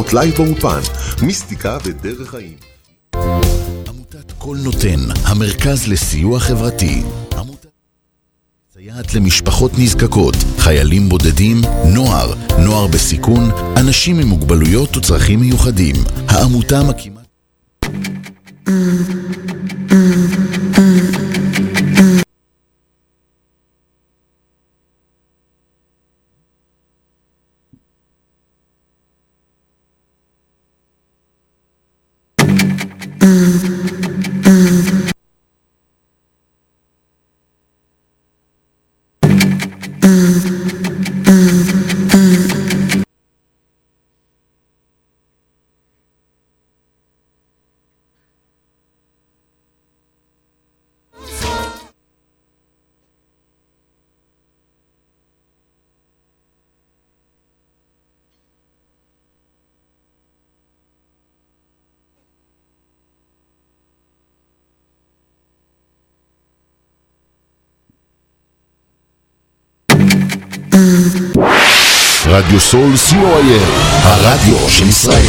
הופעות לייב באופן, מיסטיקה ודרך חיים. עמותת כל נותן, המרכז לסיוע חברתי. סייעת למשפחות נזקקות, חיילים בודדים, נוער בסיכון, אנשים עם מוגבלויות וצרכים מיוחדים. העמותה מקימה רדיו סול COIL, הרדיו של ישראל.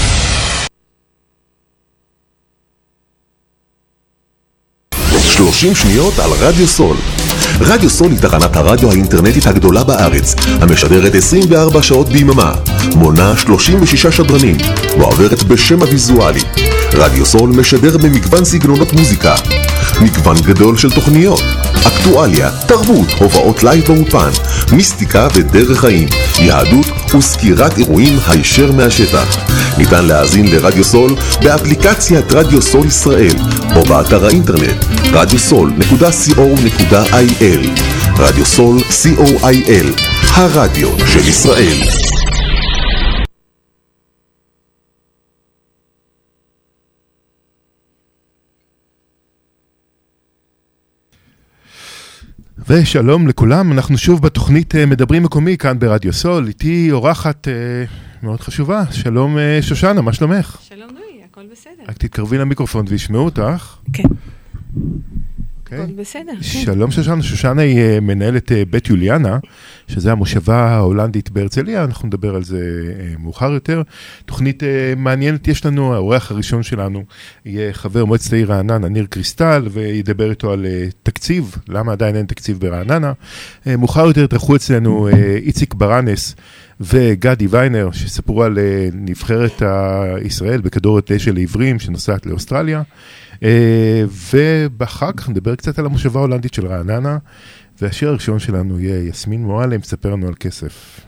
שלושים שניות על רדיו סול. רדיו סול היא תחנת הרדיו האינטרנטית הגדולה בארץ, המשדרת 24 שעות ביממה, מונה 36 שדרנים, ועוברת בשם הוויזואלי. רדיו סול משדר במגוון סגנונות מוזיקה, מגוון גדול של תוכניות, אקטואליה, תרבות, הופעות לייב באופן, מיסטיקה ודרך חיים, יהדות וסקירת אירועים הישר מהשטח. ניתן להאזין לרדיו סול באפליקציית רדיו סול ישראל או באתר האינטרנט radiosol.co.il. רדיו סול COIL, הרדיו של ישראל. ושלום לכולם, אנחנו שוב בתוכנית מדברים מקומי כאן ברדיו סול, איתי אורחת מאוד חשובה, שלום שושנה, מה שלומך? שלום נוי, הכל בסדר. רק תתקרבי למיקרופון וישמעו אותך. כן. הכל בסדר. שלום שושנה, שושנה היא מנהלת בית יוליאנה, שזה המושבה ההולנדית בהרצליה, אנחנו נדבר על זה מאוחר יותר. תוכנית מעניינת, יש לנו, האורח הראשון שלנו יהיה חבר מועצת העיר רעננה, ניר קריסטל, וידבר איתו על תקציב, למה עדיין אין תקציב ברעננה. מאוחר יותר תרחו אצלנו איציק ברנס וגדי ויינר, שספרו על נבחרת ישראל בכדורת אש של עיוורים, שנוסעת לאוסטרליה. ובאחר כך נדבר קצת על המושבה ההולנדית של רעננה, והשיר הראשון שלנו יהיה יסמין מועלם, תספר לנו על כסף.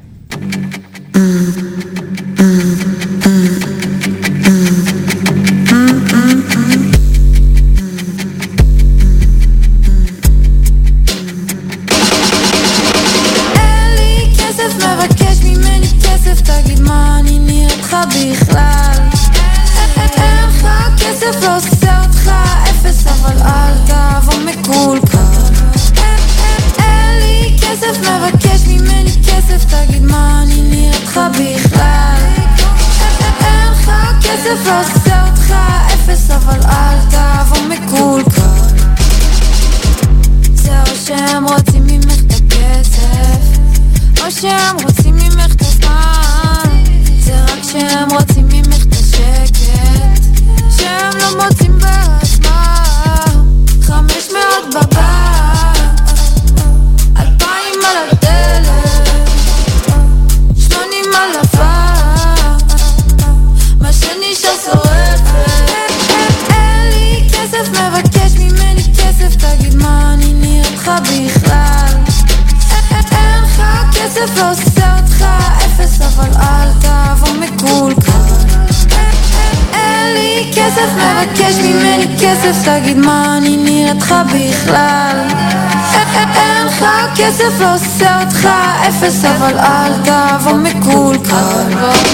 אלי כסף מבקש ממני כסף, תגיד מה אני נראית לך בכלל. אין לך כסף לא עושה אותך אפס, אבל אל תבוא מקולקל. אין לי כסף מבקש ממני כסף, תגיד מה אני נראית לך בכלל. אין לך כסף לא עושה אותך אפס, אבל אל תבוא מקולקל. זה או שהם רוצים ממך את הכסף, או שהם רוצים ממך את הזמן. זה רק שהם רוצים ממך את השקט, שהם לא מוצאים בעצמם. 500 בבית, 2,000 על הדלת, 80 על הפעם, מה שנשאר שורפת. אין לי כסף מבקש ממני כסף, תגיד מה אני נראית לך בכלל. אין לך כסף לא עושה אותך אפס, אבל אל תבוא מקולקל. אין לי כסף מבקש ממני כסף, תגיד מה אני נראית לך בכלל. אין לך כסף לא עושה אותך אפס, אבל אל תבוא מקולקל.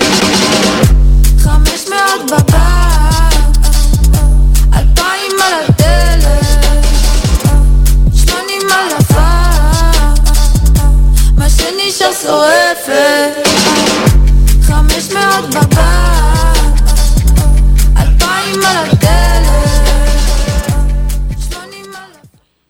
500 בבית, 2,000 על הדלת, 80 על הפעם, מה שנשאר שורפת. 500 בבית, 2,000 על הדלת, 80 על הפעם.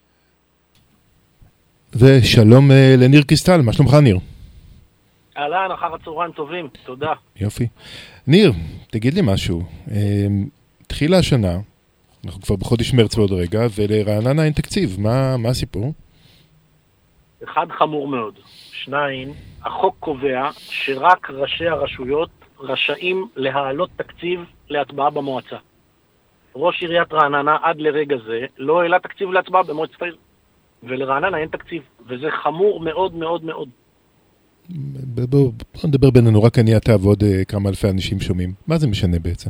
ושלום לניר קריסטל, מה שלומך ניר? אהלן, אחר הצהריים טובים, תודה. יופי. ניר, תגיד לי משהו. התחילה השנה, אנחנו כבר בחודש מרץ ועוד רגע, ולרעננה אין תקציב. מה הסיפור? אחד, חמור מאוד. 2, החוק קובע שרק ראשי הרשויות רשאים להעלות תקציב להצבעה במועצה. ראש עיריית רעננה עד לרגע זה לא העלה תקציב להצבעה במועצת העיר. ולרעננה אין תקציב, וזה חמור מאוד מאוד מאוד. בואו נדבר בינינו, רק אני אתה ועוד כמה אלפי אנשים שומעים. מה זה משנה בעצם?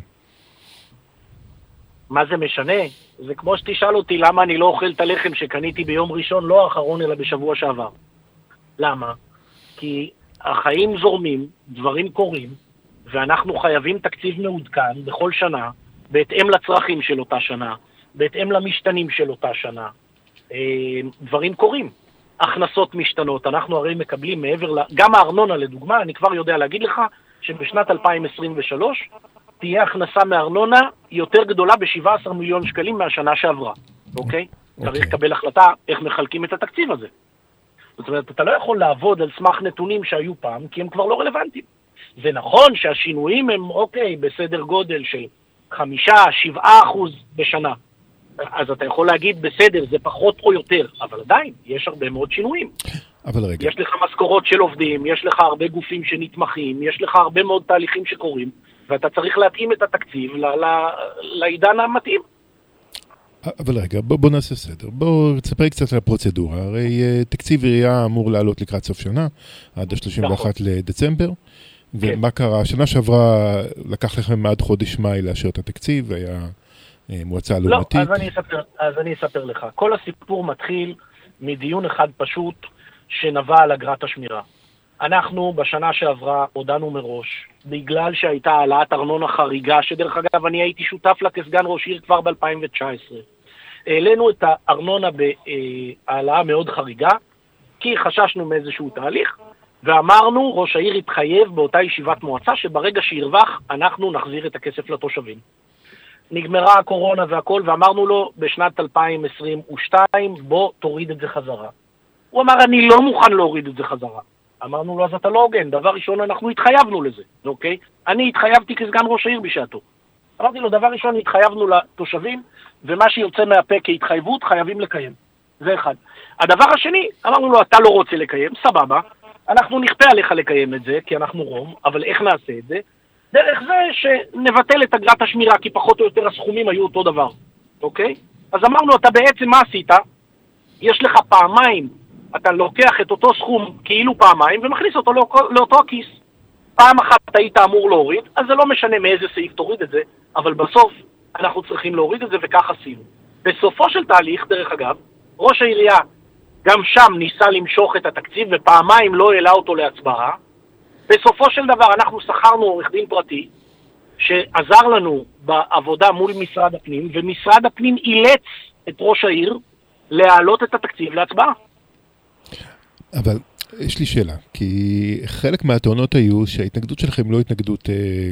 מה זה משנה? זה כמו שתשאל אותי למה אני לא אוכל את הלחם שקניתי ביום ראשון, לא האחרון אלא בשבוע שעבר. למה? כי החיים זורמים, דברים קורים, ואנחנו חייבים תקציב מעודכן בכל שנה, בהתאם לצרכים של אותה שנה, בהתאם למשתנים של אותה שנה. דברים קורים. הכנסות משתנות, אנחנו הרי מקבלים מעבר גם הארנונה לדוגמה, אני כבר יודע להגיד לך שבשנת 2023 תהיה הכנסה מארנונה יותר גדולה ב-17 מיליון שקלים מהשנה שעברה, אוקיי? צריך לקבל החלטה איך מחלקים את התקציב הזה. זאת אומרת, אתה לא יכול לעבוד על סמך נתונים שהיו פעם, כי הם כבר לא רלוונטיים. זה נכון שהשינויים הם, אוקיי, בסדר גודל של 5-7% בשנה. אז אתה יכול להגיד, בסדר, זה פחות או יותר, אבל עדיין, יש הרבה מאוד שינויים. אבל רגע. יש לך משכורות של עובדים, יש לך הרבה גופים שנתמכים, יש לך הרבה מאוד תהליכים שקורים, ואתה צריך להתאים את התקציב לעידן המתאים. אבל רגע, בוא נעשה סדר. בוא תספר קצת על הפרוצדורה. הרי תקציב עירייה אמור לעלות לקראת סוף שנה, עד ה-31 לדצמבר. ומה קרה? שנה שעברה לקח לכם עד חודש מאי לאשר את התקציב, והיה מועצה לעומתית. לא, אז אני אספר לך. כל הסיפור מתחיל מדיון אחד פשוט שנבע על אגרת השמירה. אנחנו בשנה שעברה הודענו מראש, בגלל שהייתה העלאת ארנונה חריגה, שדרך אגב אני הייתי שותף לה כסגן ראש עיר כבר ב-2019. העלינו את הארנונה בהעלאה מאוד חריגה, כי חששנו מאיזשהו תהליך, ואמרנו, ראש העיר התחייב באותה ישיבת מועצה, שברגע שירווח אנחנו נחזיר את הכסף לתושבים. נגמרה הקורונה והכל, ואמרנו לו בשנת 2022, בוא תוריד את זה חזרה. הוא אמר, אני לא מוכן להוריד את זה חזרה. אמרנו לו, אז אתה לא הוגן, דבר ראשון אנחנו התחייבנו לזה, אוקיי? אני התחייבתי כסגן ראש העיר בשעתו. אמרתי לו, דבר ראשון התחייבנו לתושבים, ומה שיוצא מהפה כהתחייבות חייבים לקיים. זה אחד. הדבר השני, אמרנו לו, אתה לא רוצה לקיים, סבבה, אנחנו נכפה עליך לקיים את זה, כי אנחנו רום, אבל איך נעשה את זה? דרך זה שנבטל את אגרת השמירה, כי פחות או יותר הסכומים היו אותו דבר, אוקיי? אז אמרנו, אתה בעצם מה עשית? יש לך פעמיים, אתה לוקח את אותו סכום כאילו פעמיים, ומכניס אותו לאותו הכיס. פעם אחת היית אמור להוריד, אז זה לא משנה מאיזה סעיף תוריד את זה, אבל בסוף אנחנו צריכים להוריד את זה, וכך עשינו. בסופו של תהליך, דרך אגב, ראש העירייה גם שם ניסה למשוך את התקציב, ופעמיים לא העלה אותו להצבעה. בסופו של דבר אנחנו שכרנו עורך דין פרטי, שעזר לנו בעבודה מול משרד הפנים, ומשרד הפנים אילץ את ראש העיר להעלות את התקציב להצבעה. אבל יש לי שאלה, כי חלק מהטענות היו שההתנגדות שלכם לא התנגדות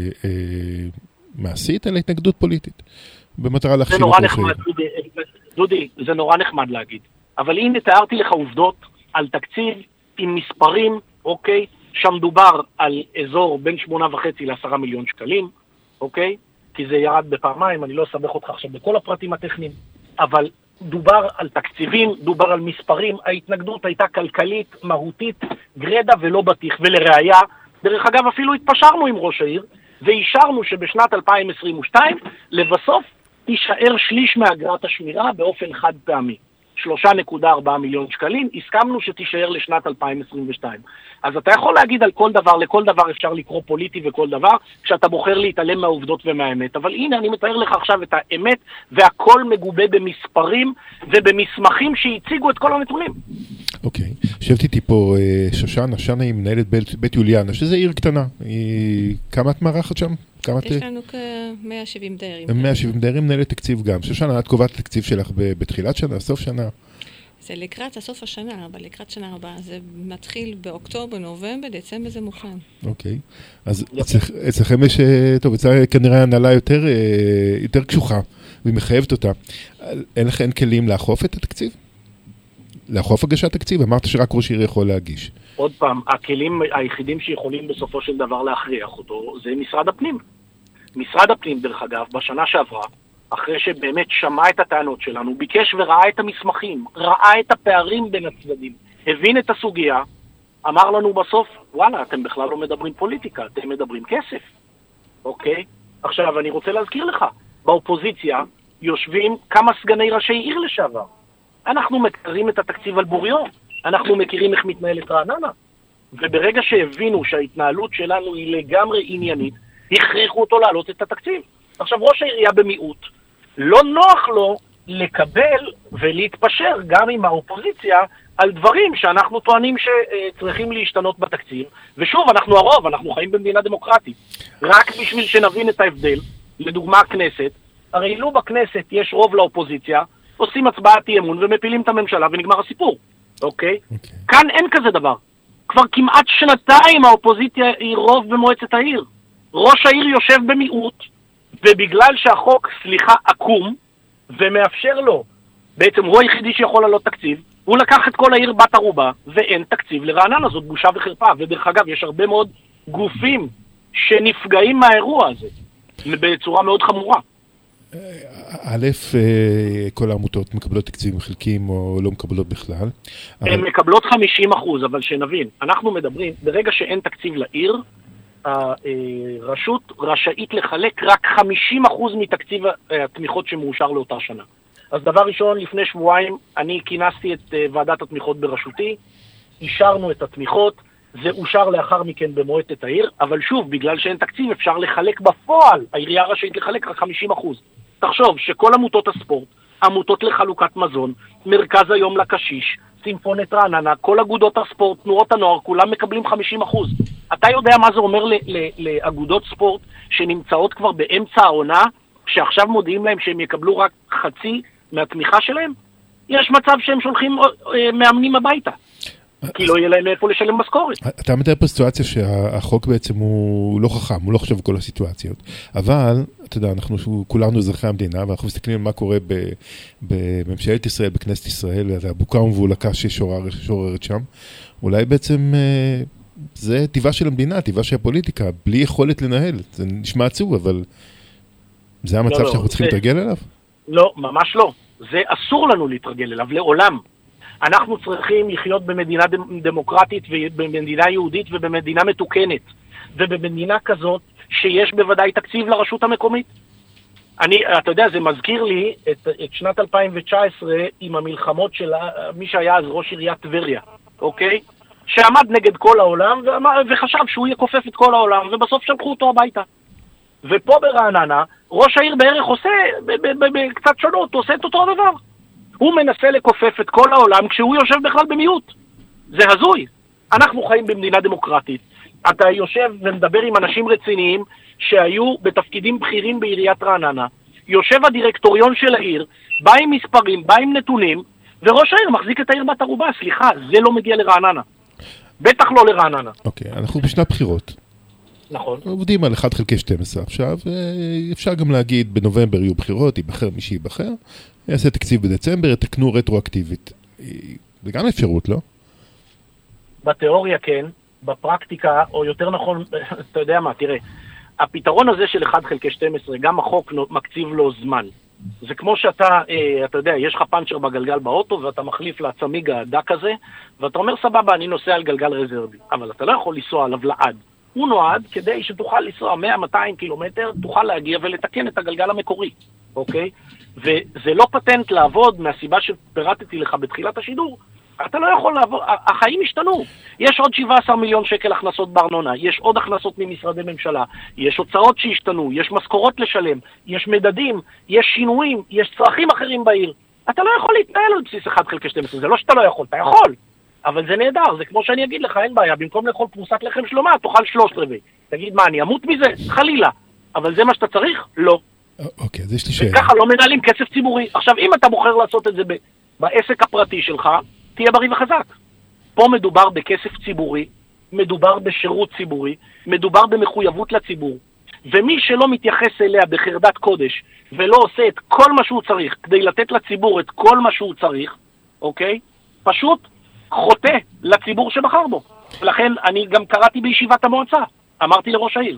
מעשית, אלא התנגדות פוליטית. במטרה להכשיל את ראש העיר. דודי, זה נורא נחמד להגיד. אבל הנה תיארתי לך עובדות על תקציב עם מספרים, אוקיי? שם דובר על אזור בין 8.5 ל10 מיליון שקלים, אוקיי? כי זה ירד בפעמיים, אני לא אסבך אותך עכשיו בכל הפרטים הטכניים, אבל דובר על תקציבים, דובר על מספרים, ההתנגדות הייתה כלכלית, מהותית, גרדה ולא בטיח, ולראיה, דרך אגב אפילו התפשרנו עם ראש העיר, ואישרנו שבשנת 2022 לבסוף תישאר שליש מאגרת השמירה באופן חד פעמי. 3.4 מיליון שקלים, הסכמנו שתישאר לשנת 2022. אז אתה יכול להגיד על כל דבר, לכל דבר אפשר לקרוא פוליטי וכל דבר, כשאתה בוחר להתעלם מהעובדות ומהאמת. אבל הנה, אני מתאר לך עכשיו את האמת, והכל מגובה במספרים ובמסמכים שהציגו את כל הנתונים. אוקיי. יושבת איתי פה שושנה היא מנהלת בית יוליאנה, שזה עיר קטנה. כמה את מערכת שם? יש לנו כ-170 דיירים. 170 דיירים, מנהלת תקציב גם. שושנה, את קובעת תקציב שלך בתחילת שנה, סוף שנה? זה לקראת סוף השנה, אבל לקראת שנה הבאה. זה מתחיל באוקטובר, נובמבר, דצמבר זה מוכן. אוקיי. אז אצלכם יש, טוב, אצלכם כנראה הנהלה יותר קשוחה, והיא מחייבת אותה. אין לכם כלים לאכוף את התקציב? לאכוף הגשת תקציב? אמרת שרק ראש עיר יכול להגיש. עוד פעם, הכלים היחידים שיכולים בסופו של דבר להכריח אותו, זה משרד הפנים. משרד הפנים, דרך אגב, בשנה שעברה, אחרי שבאמת שמע את הטענות שלנו, ביקש וראה את המסמכים, ראה את הפערים בין הצדדים, הבין את הסוגיה, אמר לנו בסוף, וואלה, אתם בכלל לא מדברים פוליטיקה, אתם מדברים כסף. אוקיי? עכשיו, אני רוצה להזכיר לך, באופוזיציה יושבים כמה סגני ראשי עיר לשעבר. אנחנו מכירים את התקציב על בוריו, אנחנו מכירים איך מתנהלת רעננה, וברגע שהבינו שההתנהלות שלנו היא לגמרי עניינית, הכריחו אותו להעלות את התקציב. עכשיו, ראש העירייה במיעוט, לא נוח לו לקבל ולהתפשר גם עם האופוזיציה על דברים שאנחנו טוענים שצריכים להשתנות בתקציב, ושוב, אנחנו הרוב, אנחנו חיים במדינה דמוקרטית. רק בשביל שנבין את ההבדל, לדוגמה הכנסת, הרי לא בכנסת יש רוב לאופוזיציה, עושים הצבעת אי אמון ומפילים את הממשלה ונגמר הסיפור, אוקיי? כאן אין כזה דבר. כבר כמעט שנתיים האופוזיציה היא רוב במועצת העיר. ראש העיר יושב במיעוט, ובגלל שהחוק, עקום, ומאפשר לו, בעצם הוא היחידי שיכול לעלות תקציב, הוא לקח את כל העיר בת ערובה, ואין תקציב לרעננה, זאת בושה וחרפה. ודרך אגב, יש הרבה מאוד גופים שנפגעים מהאירוע הזה, בצורה מאוד חמורה. א', כל העמותות מקבלות תקציבים חלקיים או לא מקבלות בכלל. הן מקבלות 50%, אבל שנבין, אנחנו מדברים, ברגע שאין תקציב לעיר, הרשות רשאית לחלק רק 50% מתקציב התמיכות שמאושר לאותה שנה. אז דבר ראשון, לפני שבועיים אני כינסתי את ועדת התמיכות בראשותי, אישרנו את התמיכות, זה אושר לאחר מכן במועצת העיר, אבל שוב, בגלל שאין תקציב אפשר לחלק בפועל, העירייה רשאית לחלק רק 50%. תחשוב שכל עמותות הספורט, עמותות לחלוקת מזון, מרכז היום לקשיש, סימפונת רעננה, כל אגודות הספורט, תנועות הנוער, כולם מקבלים 50%. אתה יודע מה זה אומר לאגודות ספורט שנמצאות כבר באמצע העונה, שעכשיו מודיעים להם שהם יקבלו רק חצי מהתמיכה שלהם? יש מצב שהם שולחים מאמנים הביתה, כי לא יהיה להם איפה לשלם משכורת. אתה מתאר פה סיטואציה שהחוק בעצם הוא לא חכם, הוא לא חושב כל הסיטואציות. אבל, אתה יודע, אנחנו כולנו אזרחי המדינה, ואנחנו מסתכלים על מה קורה בממשלת ישראל, בכנסת ישראל, הבוקה ומבולקה ששוררת שם. אולי בעצם זה טבעה של המדינה, טבעה של הפוליטיקה, בלי יכולת לנהל. זה נשמע עצוב, אבל זה המצב שאנחנו צריכים להתרגל אליו? לא, ממש לא. זה אסור לנו להתרגל אליו, לעולם. אנחנו צריכים לחיות במדינה דמוקרטית ובמדינה יהודית ובמדינה מתוקנת. ובמדינה כזאת שיש בוודאי תקציב לרשות המקומית. אתה יודע, זה מזכיר לי את שנת 2019 עם המלחמות של מי שהיה אז ראש עיריית טבריה, אוקיי? שעמד נגד כל העולם וחשב שהוא יכופף את כל העולם, ובסוף שלחו אותו הביתה. ופה ברעננה, ראש העיר בערך עושה, בקצת שונות, עושה את אותו הדבר. הוא מנסה לכופף את כל העולם כשהוא יושב בכלל במיעוט. זה הזוי. אנחנו חיים במדינה דמוקרטית. אתה יושב ומדבר עם אנשים רציניים שהיו בתפקידים בכירים בעיריית רעננה. יושב הדירקטוריון של העיר, בא עם מספרים, בא עם נתונים, וראש העיר מחזיק את העיר בת ערובה. סליחה, זה לא מגיע לרעננה. בטח לא לרעננה. אוקיי, אנחנו בשנת בחירות. נכון. עובדים על 1/12 עכשיו, אפשר גם להגיד בנובמבר יהיו בחירות, ייבחר מי שיבחר, יעשה תקציב בדצמבר, יתקנו רטרואקטיבית. זה גם אפשרות, לא? בתיאוריה כן, בפרקטיקה, או יותר נכון, אתה יודע מה, תראה, הפתרון הזה של 1/12, גם החוק מקציב לו זמן. זה כמו שאתה, אתה יודע, יש לך פאנצ'ר בגלגל באוטו, ואתה מחליף לעצמיג הדק הזה, ואתה אומר, סבבה, אני נוסע על גלגל רזרבי, אבל אתה לא יכול לנסוע עליו לעד. הוא נועד כדי שתוכל לנסוע 100-200 קילומטר, תוכל להגיע ולתקן את הגלגל המקורי, אוקיי? וזה לא פטנט לעבוד מהסיבה שפירטתי לך בתחילת השידור. אתה לא יכול לעבוד, החיים השתנו. יש עוד 17 מיליון שקל הכנסות בארנונה, יש עוד הכנסות ממשרדי ממשלה, יש הוצאות שהשתנו, יש משכורות לשלם, יש מדדים, יש שינויים, יש צרכים אחרים בעיר. אתה לא יכול להתנהל על בסיס 1/12, זה לא שאתה לא יכול, אתה יכול. אבל זה נהדר, זה כמו שאני אגיד לך, אין בעיה, במקום לאכול פרוסת לחם שלמה, תאכל 3/4. תגיד, מה, אני אמות מזה? חלילה. אבל זה מה שאתה צריך? לא. אוקיי, אז יש לי שאלה. וככה לא מנהלים כסף ציבורי. עכשיו, אם אתה בוחר לעשות את זה בעסק הפרטי שלך, תהיה בריא וחזק. פה מדובר בכסף ציבורי, מדובר בשירות ציבורי, מדובר במחויבות לציבור. ומי שלא מתייחס אליה בחרדת קודש, ולא עושה את כל מה שהוא צריך, כדי לתת לציבור את כל מה שהוא צריך, אוקיי? פשוט חוטא לציבור שבחר בו. ולכן אני גם קראתי בישיבת המועצה, אמרתי לראש העיר,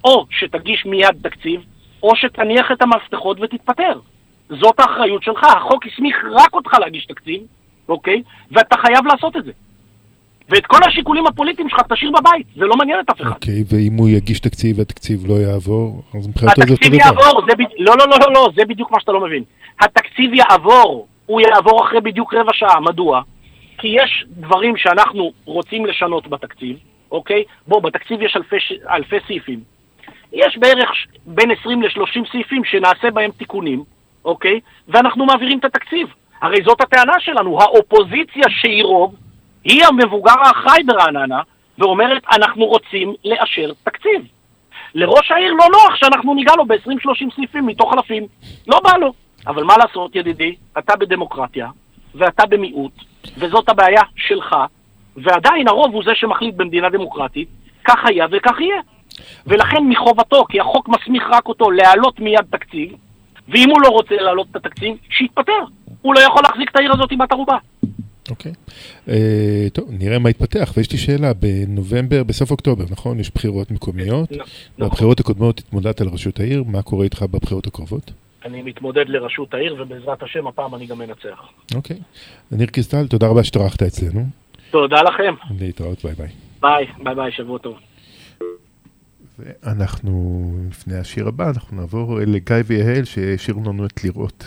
או שתגיש מיד תקציב, או שתניח את המפתחות ותתפטר. זאת האחריות שלך. החוק הסמיך רק אותך להגיש תקציב, אוקיי? ואתה חייב לעשות את זה. ואת כל השיקולים הפוליטיים שלך תשאיר בבית, זה לא מעניין את אף אחד. אוקיי, ואם הוא יגיש תקציב והתקציב לא יעבור, אז מבחינתו זה אותו התקציב דבר. יעבור, לא, זה בדיוק מה שאתה לא מבין. התקציב יעבור, הוא יעבור אחרי בדיוק רבע שעה. מדוע? כי יש דברים שאנחנו רוצים לשנות בתקציב, אוקיי? בתקציב יש אלפי סעיפים. יש בערך בין 20 ל-30 סעיפים שנעשה בהם תיקונים, אוקיי? ואנחנו מעבירים את התקציב. הרי זאת הטענה שלנו, האופוזיציה שהיא רוב, היא המבוגר האחראי ברעננה, ואומרת, אנחנו רוצים לאשר תקציב. לראש העיר לא נוח שאנחנו ניגע לו ב-20-30 סעיפים מתוך אלפים. לא בא לו. אבל מה לעשות, ידידי? אתה בדמוקרטיה, ואתה במיעוט, וזאת הבעיה שלך, ועדיין הרוב הוא זה שמחליט במדינה דמוקרטית, כך היה וכך יהיה. ולכן מחובתו, כי החוק מסמיך רק אותו להעלות מיד תקציב, ואם הוא לא רוצה להעלות את התקציב, שיתפטר. הוא לא יכול להחזיק את העיר הזאת עם בת ערובה. אוקיי. טוב, נראה מה יתפתח. ויש לי שאלה, בנובמבר, בסוף אוקטובר, נכון? יש בחירות מקומיות. בבחירות הקודמות התמודדת על ראשות העיר. מה קורה איתך בבחירות הקרובות? אני מתמודד לראשות העיר, ובעזרת השם הפעם אני גם מנצח. אוקיי. ניר קיסטל, תודה רבה שטרחת אצלנו. תודה לכם. להתראות, ביי ביי. ביי ביי, שבוע טוב. ואנחנו, לפני השיר הבא, אנחנו נעבור לגיא ויהל ששירו לנו את לראות.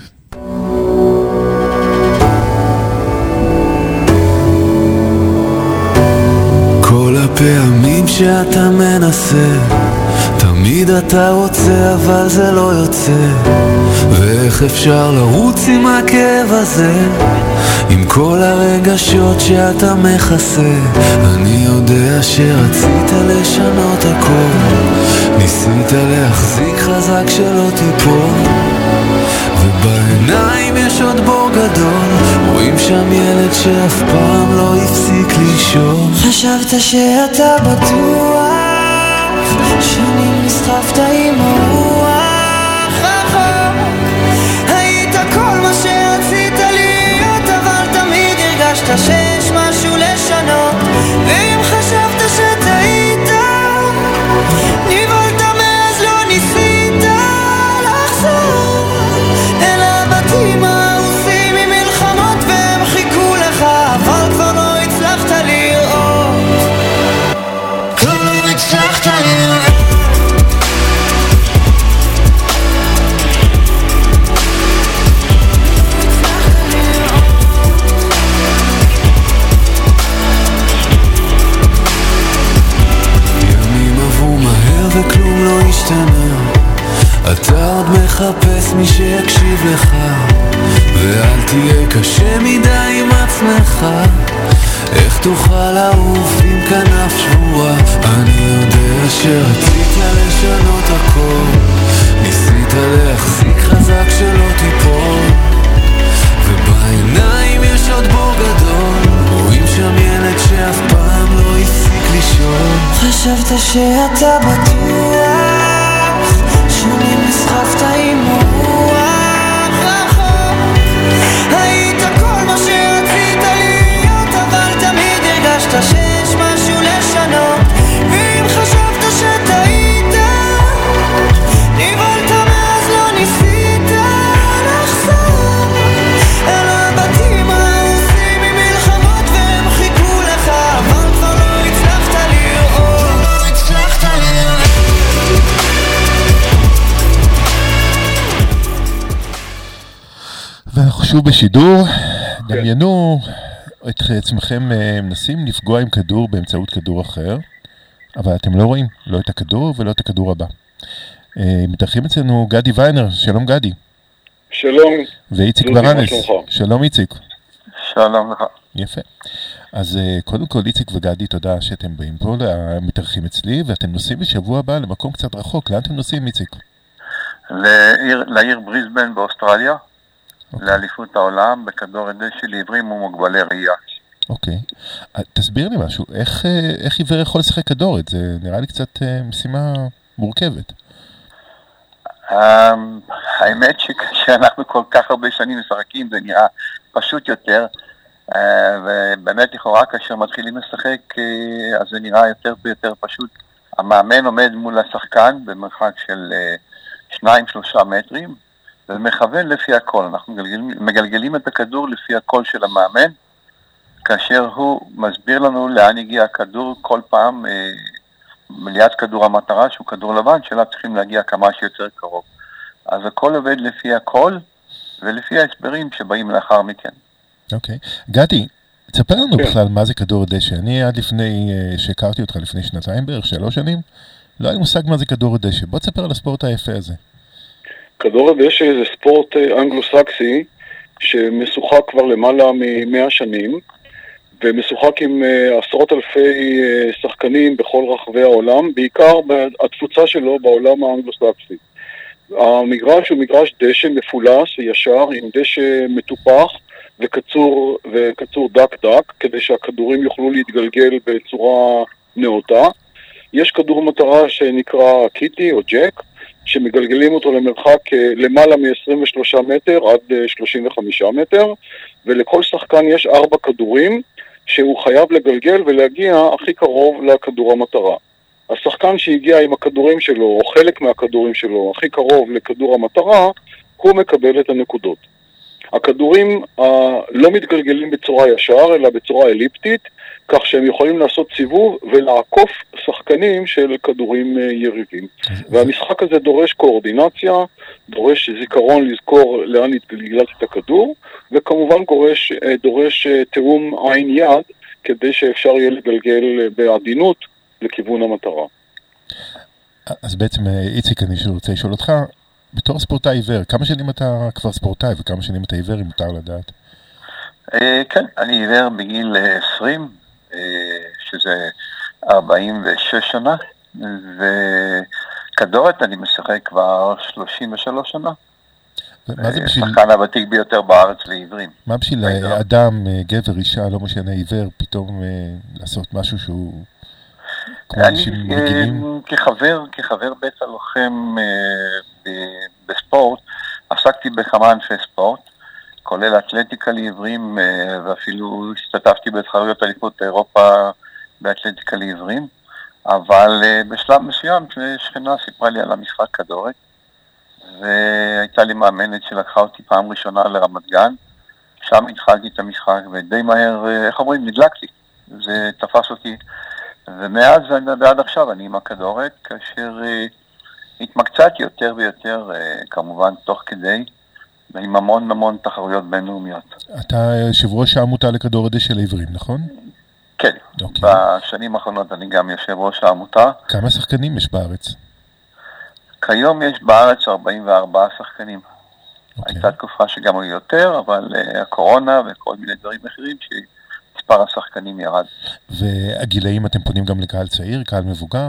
כל הפעמים שאתה מנסה, תמיד אתה רוצה אבל זה לא יוצא. ואיך אפשר לרוץ עם הכאב הזה, עם כל הרגשות שאתה מכסה. אני יודע שרצית לשנות הכל, ניסית להחזיק חזק שלא תיפול, ובעיניים יש עוד בור גדול, רואים שם ילד שאף פעם לא הפסיק לישון. חשבת שאתה בטוח, שנים נסחפת עם הרוח, היית כל מה שרצית להיות, אבל תמיד הרגשת שיש משהו לשנות. ואם חשבת שטעית, נבלת מאז לא ניסית לחזור אל הבתים העושים עם מלחמות, והם חיכו לך אבל כבר לא הצלחת לראות, כבר לא הצלחת לראות. וכלום לא השתנה, אתה עוד מחפש מי שיקשיב לך, ואל תהיה קשה מדי עם עצמך. איך תוכל לעוף עם כנף שבורה? אני יודע שרצית לשנות הכל, ניסית להחזיק חזק שלא תיפול, ובעיניים יש עוד בור גדול, רואים שם ילד שאף פעם לא הפסיק לישון. חשבת שאתה בטוח, שנים נסחפת עם הרוח, היית כל מה שרצית להיות, אבל תמיד הרגשת שיש משהו לשנות. ואם חשבת שטעית, נבלת מאז לא ניסית לחזור אל הבתים העושים עם מלחמות, והם חיכו לך אבל כבר לא הצלחת לראות, לא הצלחת לראות. ואנחנו שוב בשידור. דמיינו את עצמכם מנסים לפגוע עם כדור באמצעות כדור אחר, אבל אתם לא רואים לא את הכדור ולא את הכדור הבא. מתארחים אצלנו גדי ויינר. שלום גדי. שלום. ואיציק ברנס. שלום איציק. שלום לך. יפה. אז קודם כל איציק וגדי, תודה שאתם באים פה, מתארחים אצלי, ואתם נוסעים בשבוע הבא למקום קצת רחוק. לאן אתם נוסעים איציק? לעיר בריסבן באוסטרליה, לאליפות העולם בכדור ידי לעיוורים ומוגבלי ראייה. אוקיי. תסביר לי משהו, איך עיוור יכול לשחק כדורת? זה נראה לי קצת משימה מורכבת. האמת שכשאנחנו כל כך הרבה שנים משחקים זה נראה פשוט יותר, ובאמת לכאורה כאשר מתחילים לשחק אז זה נראה יותר ויותר פשוט, המאמן עומד מול השחקן במרחק של 2-3 מטרים, ומכוון לפי הקול. אנחנו מגלגלים את הכדור לפי הקול של המאמן, כאשר הוא מסביר לנו לאן הגיע הכדור כל פעם ליד כדור המטרה, שהוא כדור לבן, שאליו צריכים להגיע כמה שיותר קרוב. אז הכל עובד לפי הקול, ולפי ההסברים שבאים לאחר מכן. אוקיי. גדי, תספר לנו בכלל מה זה כדור דשא. אני עד לפני, שהכרתי אותך לפני 2 בערך, 3 שנים, לא היה מושג מה זה כדור דשא. בוא תספר על הספורט היפה הזה. כדור הדשא זה ספורט אנגלו-סקסי, שמשוחק כבר למעלה מ100 שנים, ומשוחק עם עשרות אלפי שחקנים בכל רחבי העולם, בעיקר התפוצה שלו בעולם האנגלו-סקסי. המגרש הוא מגרש דשא מפולס וישר, עם דשא מטופח וקצור דק, כדי שהכדורים יוכלו להתגלגל בצורה נאותה. יש כדור מטרה שנקרא קיטי או ג'ק, שמגלגלים אותו למרחק למעלה מ-23 מטר עד 35 מטר, ולכל שחקן יש 4 כדורים שהוא חייב לגלגל ולהגיע הכי קרוב לכדור המטרה. השחקן שהגיע עם הכדורים שלו, או חלק מהכדורים שלו, הכי קרוב לכדור המטרה, הוא מקבל את הנקודות. הכדורים לא מתגלגלים בצורה ישר, אלא בצורה אליפטית, כך שהם יכולים לעשות סיבוב ולעקוף שחקנים של כדורים יריבים. והמשחק הזה דורש קואורדינציה, דורש זיכרון לזכור לאן התגלגלת את הכדור, וכמובן דורש תאום עין יד, כדי שאפשר יהיה לגלגל בעדינות לכיוון המטרה. אז בעצם, איציק, אני רוצה לשאול אותך, בתור ספורטאי עיוור, כמה שנים אתה כבר ספורטאי וכמה שנים אתה עיוור, אם מותר לדעת? כן, אני עיוור בגיל 20, שזה 46 שנה, וכדורת אני משחק כבר 33 שנה. השחקן הוותיק ביותר בארץ לעיוורים. מה בשביל אדם, גבר, אישה, לא משנה, עיוור, פתאום לעשות משהו שהוא כמו אנשים רגילים? כחבר בית הלוחם בספורט, עסקתי בכמה ענפי ספורט, כולל אתלטיקה לעיוורים, ואפילו השתתפתי בתחרויות אליפות אירופה באתלטיקה לעיוורים, אבל בשלב מסוים שכנה סיפרה לי על המשחק כדורת, והייתה לי מאמנת שלקחה אותי פעם ראשונה לרמת גן, שם התחלתי את המשחק, ודי מהר, איך אומרים, נדלק לי, זה תפס אותי, ומאז ועד עכשיו אני עם הכדורת, כאשר התמקצעתי יותר ויותר, כמובן תוך כדי, ועם המון תחרויות בינלאומיות. אתה יושב ראש העמותה לכדור הדשא לעיוורים, נכון? כן, בשנים האחרונות אני גם יושב ראש העמותה. כמה שחקנים יש בארץ? כיום יש בארץ 44 שחקנים. הייתה תקופה שגם היו יותר, אבל הקורונה וכל מיני דברים אחרים שמספר השחקנים ירד. והגילאים אתם פונים גם לקהל צעיר, קהל מבוגר?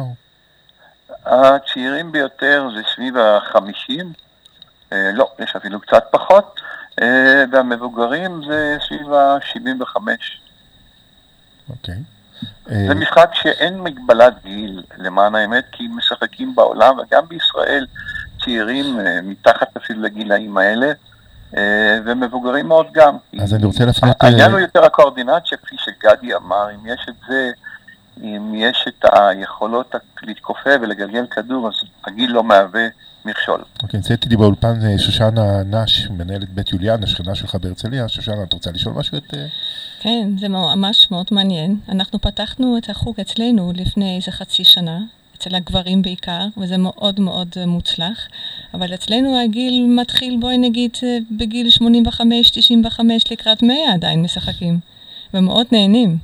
הצעירים ביותר זה סביב ה-50, לא, יש אפילו קצת פחות, והמבוגרים זה סביב ה-75. אוקיי. זה משחק שאין מגבלת גיל, למען האמת, כי משחקים בעולם, וגם בישראל צעירים מתחת אפילו לגילאים האלה, ומבוגרים מאוד גם. אז אני רוצה להפנות... העניין הוא יותר הקואורדינציה, כפי שגדי אמר, אם יש את זה, אם יש את היכולות להתכופף ולגלגל כדור, אז הגיל לא מהווה מכשול. אוקיי, נצאתי לי באולפן שושנה נש, מנהלת בית יוליאנה, שכנה שלך בהרצליה. שושנה, את רוצה לשאול משהו? כן, זה ממש מאוד מעניין. אנחנו פתחנו את החוג אצלנו לפני איזה חצי שנה, אצל הגברים בעיקר, וזה מאוד מאוד מוצלח. אבל אצלנו הגיל מתחיל, בואי נגיד, בגיל 85-95 לקראת 100 עדיין משחקים, ומאוד נהנים.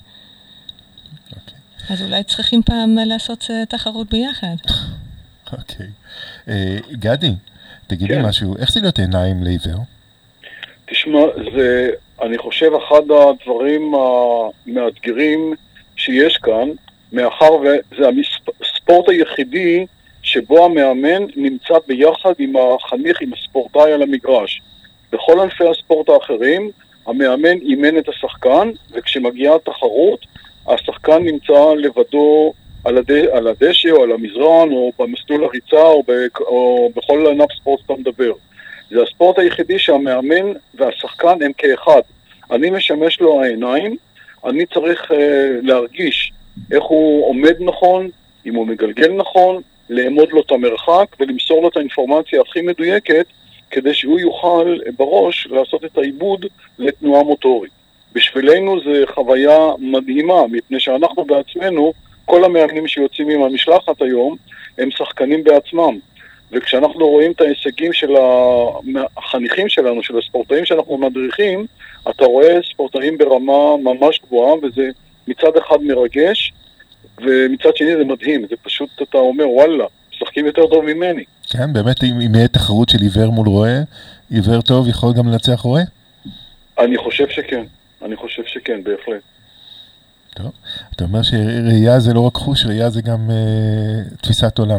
אז אולי צריכים פעם לעשות תחרות ביחד. אוקיי. גדי, תגידי משהו, איך זה להיות עיניים לעיוור? תשמע, אני חושב אחד הדברים המאתגרים שיש כאן, מאחר וזה הספורט היחידי שבו המאמן נמצא ביחד עם החניך, עם הספורטאי על המגרש. בכל ענפי הספורט האחרים, המאמן אימן את השחקן, וכשמגיעה התחרות, השחקן נמצא לבדו על הדשא או על המזרן או במסלול הריצה או בכל ענף ספורט שאתה מדבר. זה הספורט היחידי שהמאמן והשחקן הם כאחד. אני משמש לו העיניים, אני צריך להרגיש איך הוא עומד נכון, אם הוא מגלגל נכון, לאמוד לו את המרחק ולמסור לו את האינפורמציה הכי מדויקת, כדי שהוא יוכל בראש לעשות את העיבוד לתנועה מוטורית. בשבילנו זה חוויה מדהימה, מפני שאנחנו בעצמנו, כל המאמנים שיוצאים עם המשלחת היום, הם שחקנים בעצמם. וכשאנחנו רואים את ההישגים של החניכים שלנו, של הספורטאים שאנחנו מדריכים, אתה רואה ספורטאים ברמה ממש גבוהה, וזה מצד אחד מרגש, ומצד שני זה מדהים. זה פשוט, אתה אומר, וואלה, משחקים יותר טוב ממני. כן, באמת, אם יהיה תחרות של עיוור מול רואה, עיוור טוב יכול גם לנצח רואה? אני חושב שכן, בהחלט. טוב, אתה אומר שראייה זה לא רק חוש, ראייה זה גם תפיסת עולם.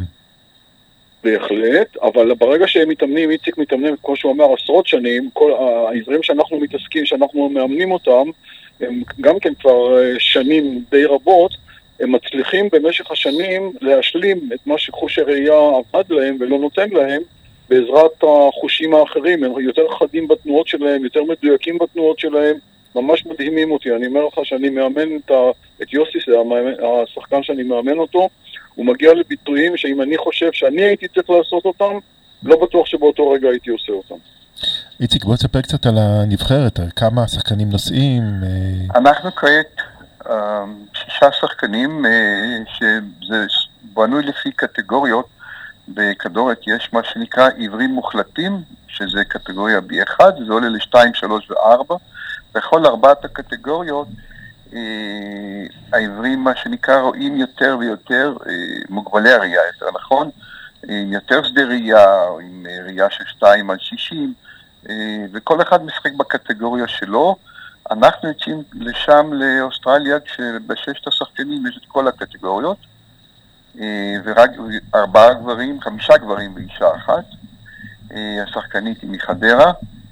בהחלט, אבל ברגע שהם מתאמנים, איציק מתאמנים, כמו שהוא אומר, עשרות שנים, כל העזרים שאנחנו מתעסקים, שאנחנו מאמנים אותם, הם גם כן כבר שנים די רבות, הם מצליחים במשך השנים להשלים את מה שחוש הראייה עבד להם ולא נותן להם, בעזרת החושים האחרים. הם יותר חדים בתנועות שלהם, יותר מדויקים בתנועות שלהם, ממש מדהימים אותי. אני אומר לך שאני מאמן את יוסי, זה השחקן שאני מאמן אותו, הוא מגיע לביטויים שאם אני חושב שאני הייתי צריך לעשות אותם, לא בטוח שבאותו רגע הייתי עושה אותם. איציק, בוא תספר קצת על הנבחרת, כמה שחקנים נוסעים? אנחנו כעת 6 שחקנים שזה בנוי לפי קטגוריות. בכדורת יש מה שנקרא עיוורים מוחלטים, שזה קטגוריה B1, זה עולה ל-2, 3 ו-4. בכל 4 הקטגוריות, העיוורים מה שנקרא רואים יותר ויותר, מוגבלי הראייה יותר נכון, עם יותר שדה ראייה, עם ראייה של 2 על 60, וכל אחד משחק בקטגוריה שלו. אנחנו יוצאים לשם לאוסטרליה, כשב6 השחקנים יש את כל הקטגוריות, ורק 5 גברים ואישה אחת. השחקנית היא מחדרה,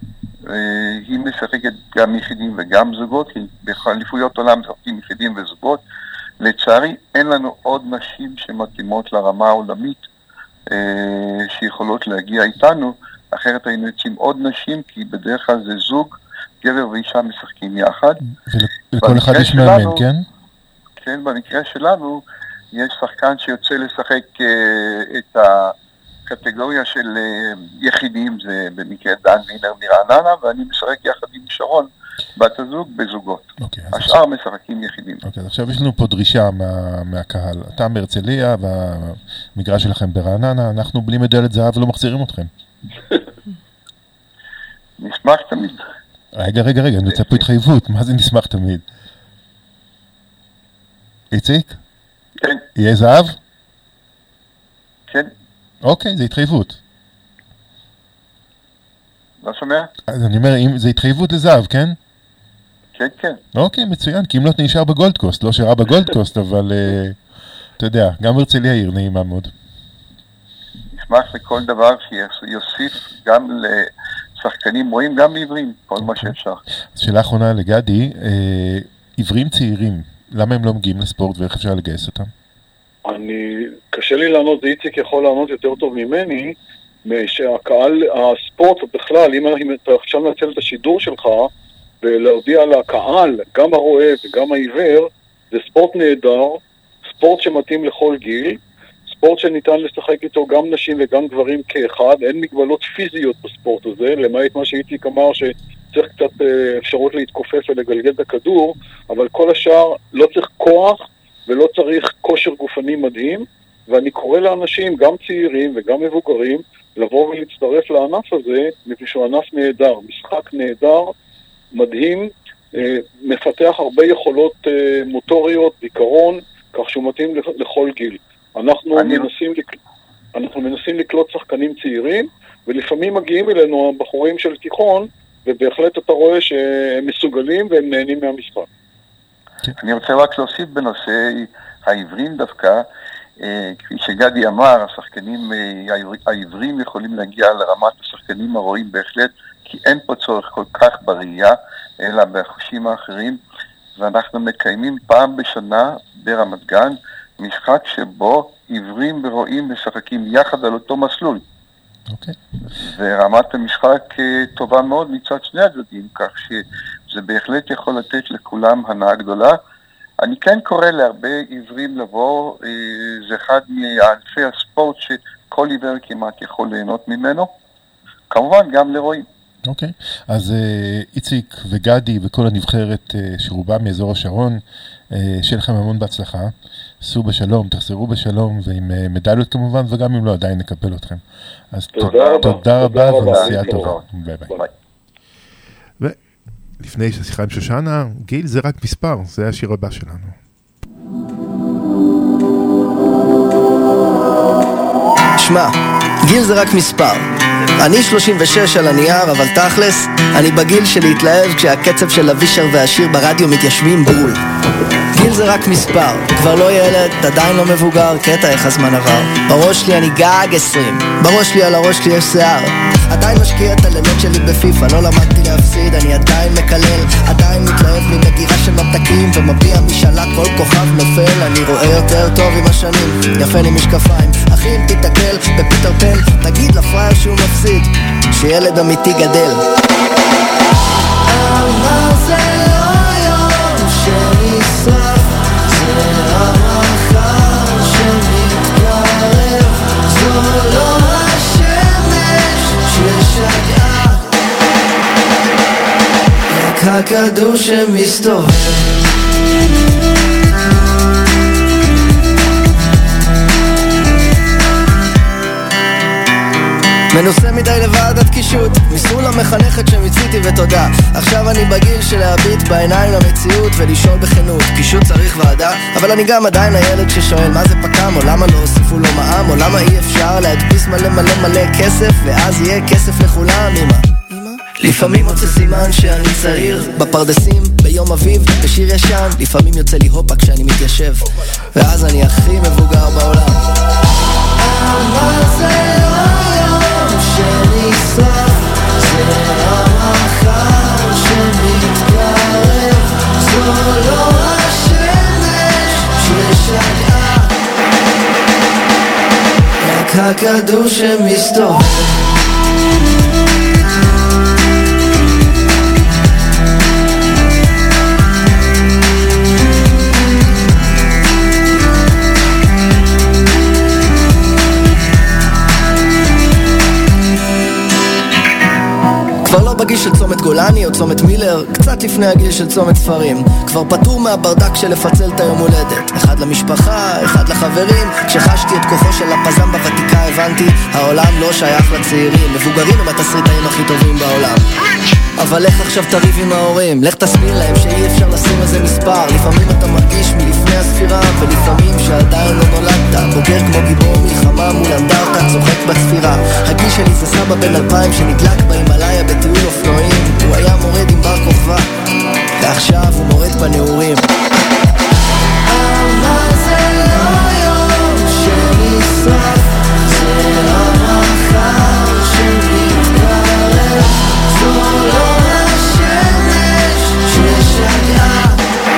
היא משחקת גם יחידים וגם זוגות, כי באליפויות עולם משחקים יחידים וזוגות. לצערי אין לנו עוד נשים שמתאימות לרמה העולמית שיכולות להגיע איתנו, אחרת היינו יוצאים עוד נשים, כי בדרך כלל זה זוג, גבר ואישה משחקים יחד. ולכל אחד יש מאמן, כן? כן, במקרה שלנו יש שחקן שיוצא לשחק את הקטגוריה של יחידים, זה במקרה דן וינר מרעננה, ואני משחק יחד עם שרון, בת הזוג, בזוגות. השאר משחקים יחידים. אוקיי, עכשיו יש לנו פה דרישה מהקהל. אתה מהרצליה והמגרש שלכם ברעננה, אנחנו בלי מדלת זהב ולא מחזירים אתכם. נשמח תמיד. רגע, אני רוצה פה התחייבות. מה זה נשמח תמיד? איציק? כן. יהיה זהב? כן. אוקיי, זה התחייבות. לא שומע? אז אני אומר, זה התחייבות לזהב, כן? כן, כן. אוקיי, מצוין, כי אם לא נשאר בגולדקוסט, לא שראה בגולדקוסט, אבל אתה יודע, גם הרצליה עיר נעימה מאוד. נשמח לכל דבר שיוסיף גם לשחקנים רואים, גם לעיוורים, כל מה שאפשר. אז שאלה אחרונה לגדי, עיוורים צעירים, למה הם לא מגיעים לספורט ואיך אפשר לגייס אותם? קשה לי לענות, זה איציק יכול לענות יותר טוב ממני, שהקהל, הספורט בכלל, אם אתה עכשיו נצל את השידור שלך, ולהודיע לקהל, גם הרואה וגם העיוור, זה ספורט נהדר, ספורט שמתאים לכל גיל, ספורט שניתן לשחק איתו גם נשים וגם גברים כאחד, אין מגבלות פיזיות בספורט הזה, למעט מה שאיציק אמר שצריך קצת אפשרות להתכופף ולגלגל את הכדור, אבל כל השאר לא צריך כוח ולא צריך כושר גופני מדהים, ואני קורא לאנשים, גם צעירים וגם מבוגרים, לבוא ולהצטרף לענף הזה, מפני שהוא ענף נהדר, משחק נהדר, מדהים, מפתח הרבה יכולות מוטוריות, זיכרון, כך שהוא מתאים לכל גיל. אנחנו מנסים לקלוט שחקנים צעירים, ולפעמים מגיעים אלינו הבחורים של תיכון, ובהחלט אתה רואה שהם מסוגלים והם נהנים מהמשחק. אני רוצה רק להוסיף בנושא העיוורים דווקא, כפי שגדי אמר, השחקנים העיוורים יכולים להגיע לרמת השחקנים הרואים בהחלט, כי אין פה צורך כל כך בראייה, אלא בחושים האחרים, ואנחנו מקיימים פעם בשנה ברמת גן, משחק שבו עיוורים ורואים משחקים יחד על אותו מסלול. אוקיי. ורמת המשחק טובה מאוד מצד שני הצדדים, כך שזה בהחלט יכול לתת לכולם הנאה גדולה. אני כן קורא להרבה עיוורים לבוא, זה אחד מענפי הספורט שכל עיוור כמעט יכול ליהנות ממנו, כמובן גם לרואים. אוקיי, אז איציק וגדי וכל הנבחרת שרובה מאזור השרון, שיהיה לכם המון בהצלחה, סעו בשלום, תחזרו בשלום ועם מדליות כמובן, וגם אם לא עדיין נקבל אתכם. אז תודה רבה ונסיעה טובה. ביי ביי. ולפני שהשיחה עם שושנה, גיל זה רק מספר, זה השיר הבא שלנו. שמע, גיל זה רק מספר. אני 36 על הנייר, אבל תכלס, אני בגיל של להתלהב כשהקצב של אבישר והשיר ברדיו מתיישבים בול. גיל זה רק מספר, כבר לא ילד, עדיין לא מבוגר, קטע איך הזמן עבר. בראש שלי אני גג 20, בראש שלי על הראש שלי יש שיער. עדיין משקיע את הלילות שלי בפיפה, לא למדתי להפסיד, אני עדיין מקלל, עדיין מתלהב ממגירה של ממתקים, ומביע משאלה כל כוכב נופל. אני רואה יותר טוב עם השנים, יפה לי משקפיים, אחי אם תתקל בפיטר פן, תגיד לפרייר שהוא מפסיד, שילד אמיתי גדל. אבל זה לא יום שנשרף, זה המחר שמתקרב, זו לא השמש ששקעה, רק הכדור שמסתובב. מנוסה מדי לבד עד קישוט, מסלול המחנכת שמיציתי ותודה. עכשיו אני בגיל של להביט בעיניים למציאות ולשאול בכנות, קישוט צריך ועדה? אבל אני גם עדיין הילד ששואל מה זה פקם, או למה לא הוסיפו לו מע"מ, או למה אי אפשר להדפיס מלא מלא מלא כסף ואז יהיה כסף לכולם. אמא? לפעמים מוצא סימן שאני צעיר בפרדסים ביום אביב בשיר ישן, לפעמים יוצא לי הופה כשאני מתיישב ואז אני הכי מבוגר בעולם. אבל זה לא יום שנשרף, זה המחר שמתקרב, זו לא השמש ששקעה, רק הכדור שמסתובב. כבר לא בגיל של צומת גולני או צומת מילר, קצת לפני הגיל של צומת ספרים. כבר פטור מהברדק של לפצל את היום הולדת, אחד למשפחה, אחד לחברים. כשחשתי את כוחו של הפזם בוותיקה הבנתי, העולם לא שייך לצעירים, מבוגרים הם התסריטאים הכי טובים בעולם. אבל לך עכשיו תריב עם ההורים, לך תסביר להם שאי אפשר לשים איזה מספר. לפעמים אתה מרגיש מלפני הספירה, ולפעמים שעדיין לא נולדת, בוגר כמו גיבור מלחמה מול אנדרטה, צוחק בספירה. הגיל שלי זה סבא בן 2000 שנדלק בהימאליה בטיול אופנועים. הוא היה מורד עם בר כוכבא, ועכשיו הוא מורד בנעורים. אבל זה לא יום שנשרף, זה המחר שמתקרב, זו לא השמש ששקעה.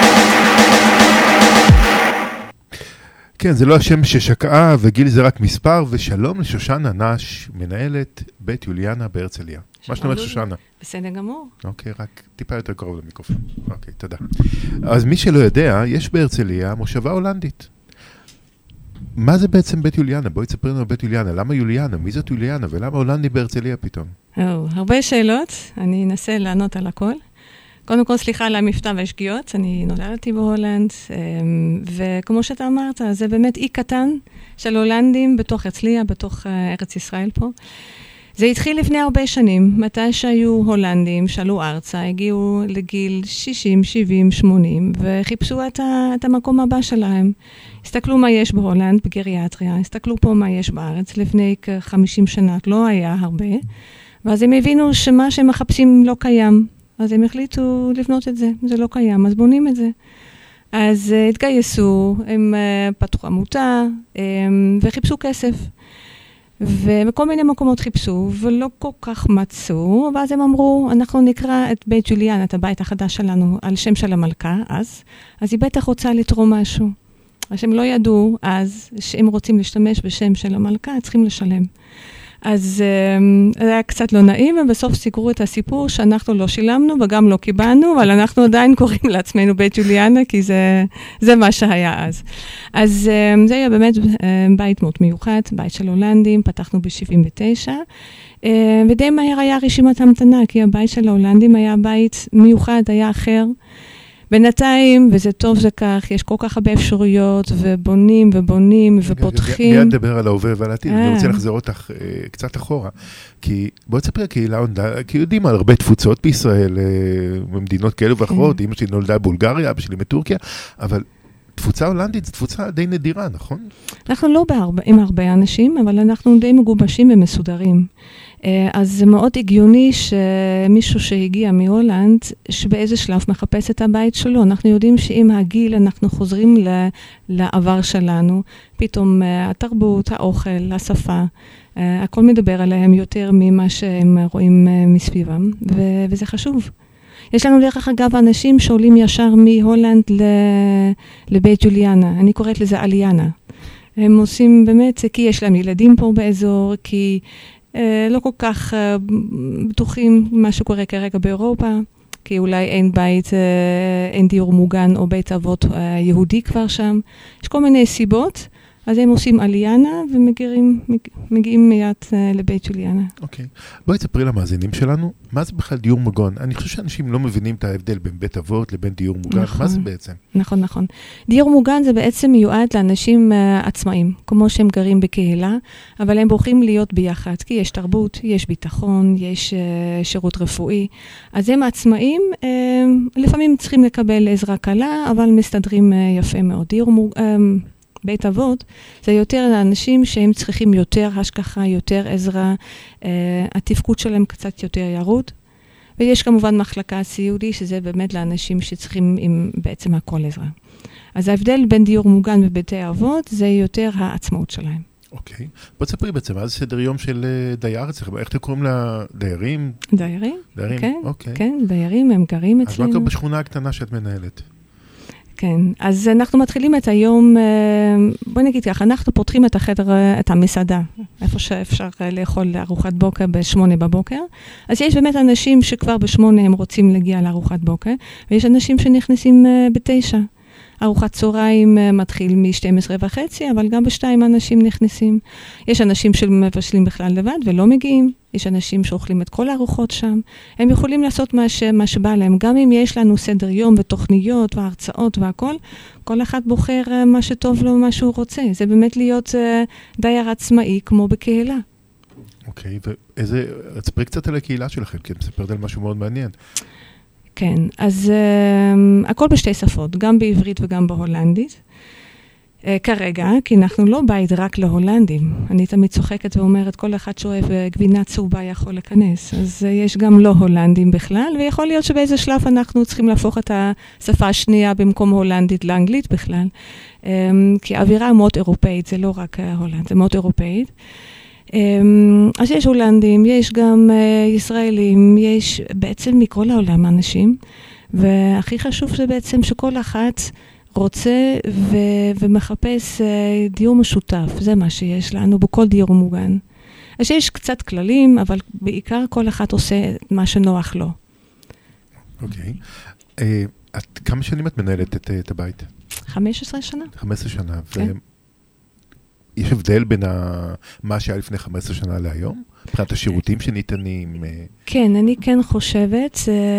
כן, זה לא השמש ששקעה, וגיל זה רק מספר. ושלום לשושנה נש, מנהלת בית יוליאנה בהרצליה. מה שלומך שושנה? בסדר גמור. אוקיי, רק טיפה יותר קרוב למיקרופון. אוקיי, תודה. אז מי שלא יודע, יש בהרצליה מושבה הולנדית. מה זה בעצם בית יוליאנה? בואי תספרי לנו בית יוליאנה. למה יוליאנה? מי זאת יוליאנה? ולמה הולנדי בהרצליה פתאום? הרבה שאלות, אני אנסה לענות על הכל. קודם כל, סליחה על המבטא והשגיאות, אני נולדתי בהולנד, וכמו שאתה אמרת, זה באמת אי קטן של הולנדים בתוך הרצליה, בתוך ארץ ישראל פה. זה התחיל לפני הרבה שנים, מתי שהיו הולנדים, שעלו ארצה, הגיעו לגיל 60, 70, 80, וחיפשו את המקום הבא שלהם. הסתכלו מה יש בהולנד, בגריאטריה, הסתכלו פה מה יש בארץ, לפני כ-50 שנה, לא היה הרבה, ואז הם הבינו שמה שהם מחפשים לא קיים, אז הם החליטו לבנות את זה, זה לא קיים, אז בונים את זה. אז התגייסו, הם פתחו עמותה, וחיפשו כסף. ובכל מיני מקומות חיפשו, ולא כל כך מצאו, ואז הם אמרו, אנחנו נקרא את בית יוליאנה, את הבית החדש שלנו, על שם של המלכה, אז היא בטח רוצה לתרום משהו. אז הם לא ידעו אז, שהם רוצים להשתמש בשם של המלכה, צריכים לשלם. אז זה היה קצת לא נעים, ובסוף סיגרו את הסיפור שאנחנו לא שילמנו וגם לא קיבלנו, אבל אנחנו עדיין קוראים לעצמנו בית ג'וליאנה, כי זה מה שהיה אז. אז זה היה באמת בית מאוד מיוחד, בית של הולנדים, פתחנו ב-79, ודי מהר היה רשימת המתנה, כי הבית של ההולנדים היה בית מיוחד, היה אחר. בינתיים, וזה טוב זה כך, יש כל כך הרבה אפשרויות, ובונים ופותחים. מיד נדבר על ההווה ועל העתיד, אני רוצה לחזור אותך קצת אחורה, כי בואי תספרי הקהילה, כי יודעים על הרבה תפוצות בישראל, במדינות כאלו ואחרות, אמא שלי נולדה בולגריה, אבא שלי מטורקיה, אבל תפוצה הולנדית זו תפוצה די נדירה, נכון? אנחנו לא עם הרבה אנשים, אבל אנחנו די מגובשים ומסודרים. אז זה מאוד הגיוני שמישהו שהגיע מהולנד, שבאיזה שלב מחפש את הבית שלו. אנחנו יודעים שעם הגיל אנחנו חוזרים לעבר שלנו, פתאום התרבות, האוכל, השפה, הכל מדבר עליהם יותר ממה שהם רואים מסביבם, וזה חשוב. יש לנו דרך אגב אנשים שעולים ישר מהולנד לבית ג'וליאנה, אני קוראת לזה עליאנה. הם עושים באמת, כי יש להם ילדים פה באזור, כי לא כל כך בטוחים מה שקורה כרגע באירופה, כי אולי אין בית, אין דיור מוגן או בית אבות יהודי כבר שם. יש כל מיני סיבות, אז הם עושים עליאנה ומגיעים מיד לבית ג'וליאנה. אוקיי. בואי תספרי למאזינים שלנו, מה זה בכלל דיור מוגן? אני חושב שאנשים לא מבינים את ההבדל בין בית אבות לבין דיור מוגן. נכון, מה זה בעצם? נכון. דיור מוגן זה בעצם מיועד לאנשים עצמאים, כמו שהם גרים בקהילה, אבל הם בוחרים להיות ביחד, כי יש תרבות, יש ביטחון, יש שירות רפואי. אז הם עצמאים, לפעמים צריכים לקבל עזרה קלה, אבל מסתדרים יפה מאוד. דיור מוגן, בית אבות, זה יותר לאנשים שהם צריכים יותר השגחה, יותר עזרה, התפקוד שלהם קצת יותר ירוד, ויש כמובן מחלקה סיעודי, שזה באמת לאנשים שצריכים בעצם הכל עזרה. אז ההבדל בין דיור מוגן ובתי אבות, זה יותר העצמאות שלהם. אוקיי. בוא תספרי בעצם, מה זה סדר יום של דייר אצלכם? איך אתם קוראים לדיירים? דיירים? כן, אוקיי. כן, דיירים, הם גרים אצלנו. אז מה קורה בשכונה הקטנה שאת מנהלת? כן, אז אנחנו מתחילים את היום, בואי נגיד כך, אנחנו פותחים את החדר, את המסעדה, איפה שאפשר לאכול ארוחת בוקר ב-8 בבוקר. אז יש באמת אנשים שכבר ב-8 הם רוצים להגיע לארוחת בוקר, ויש אנשים שנכנסים ב-9. ארוחת צהריים מתחיל מ-12:30, אבל גם ב-2 אנשים נכנסים. יש אנשים שמבשלים בכלל לבד ולא מגיעים. יש אנשים שאוכלים את כל הארוחות שם. הם יכולים לעשות מה שבא להם. גם אם יש לנו סדר יום ותוכניות והרצאות והכל, כל אחד בוחר מה שטוב לו, מה שהוא רוצה. זה באמת להיות דייר עצמאי כמו בקהילה. אוקיי, תספרי קצת על הקהילה שלכם, כי את מספרת על משהו מאוד מעניין. כן, אז הכל בשתי שפות, גם בעברית וגם בהולנדית. כרגע, כי אנחנו לא בית רק להולנדים. אני תמיד צוחקת ואומרת, כל אחד שאוהב גבינה צהובה יכול להיכנס. אז יש גם לא הולנדים בכלל, ויכול להיות שבאיזה שלב אנחנו צריכים להפוך את השפה השנייה במקום הולנדית לאנגלית בכלל. כי האווירה מאוד אירופאית, זה לא רק הולנד, זה מאוד אירופאית. אז יש הולנדים, יש גם ישראלים, יש בעצם מכל העולם אנשים, והכי חשוב זה בעצם שכל אחת רוצה ומחפש דיור משותף, זה מה שיש לנו בכל דיור מוגן. אז יש קצת כללים, אבל בעיקר כל אחד עושה מה שנוח לו. אוקיי. כמה שנים את מנהלת את הבית? 15 שנה. 15 שנה, כן. יש הבדל בין מה שהיה לפני 15 שנה להיום? מבחינת השירותים שניתנים? כן, אני כן חושבת,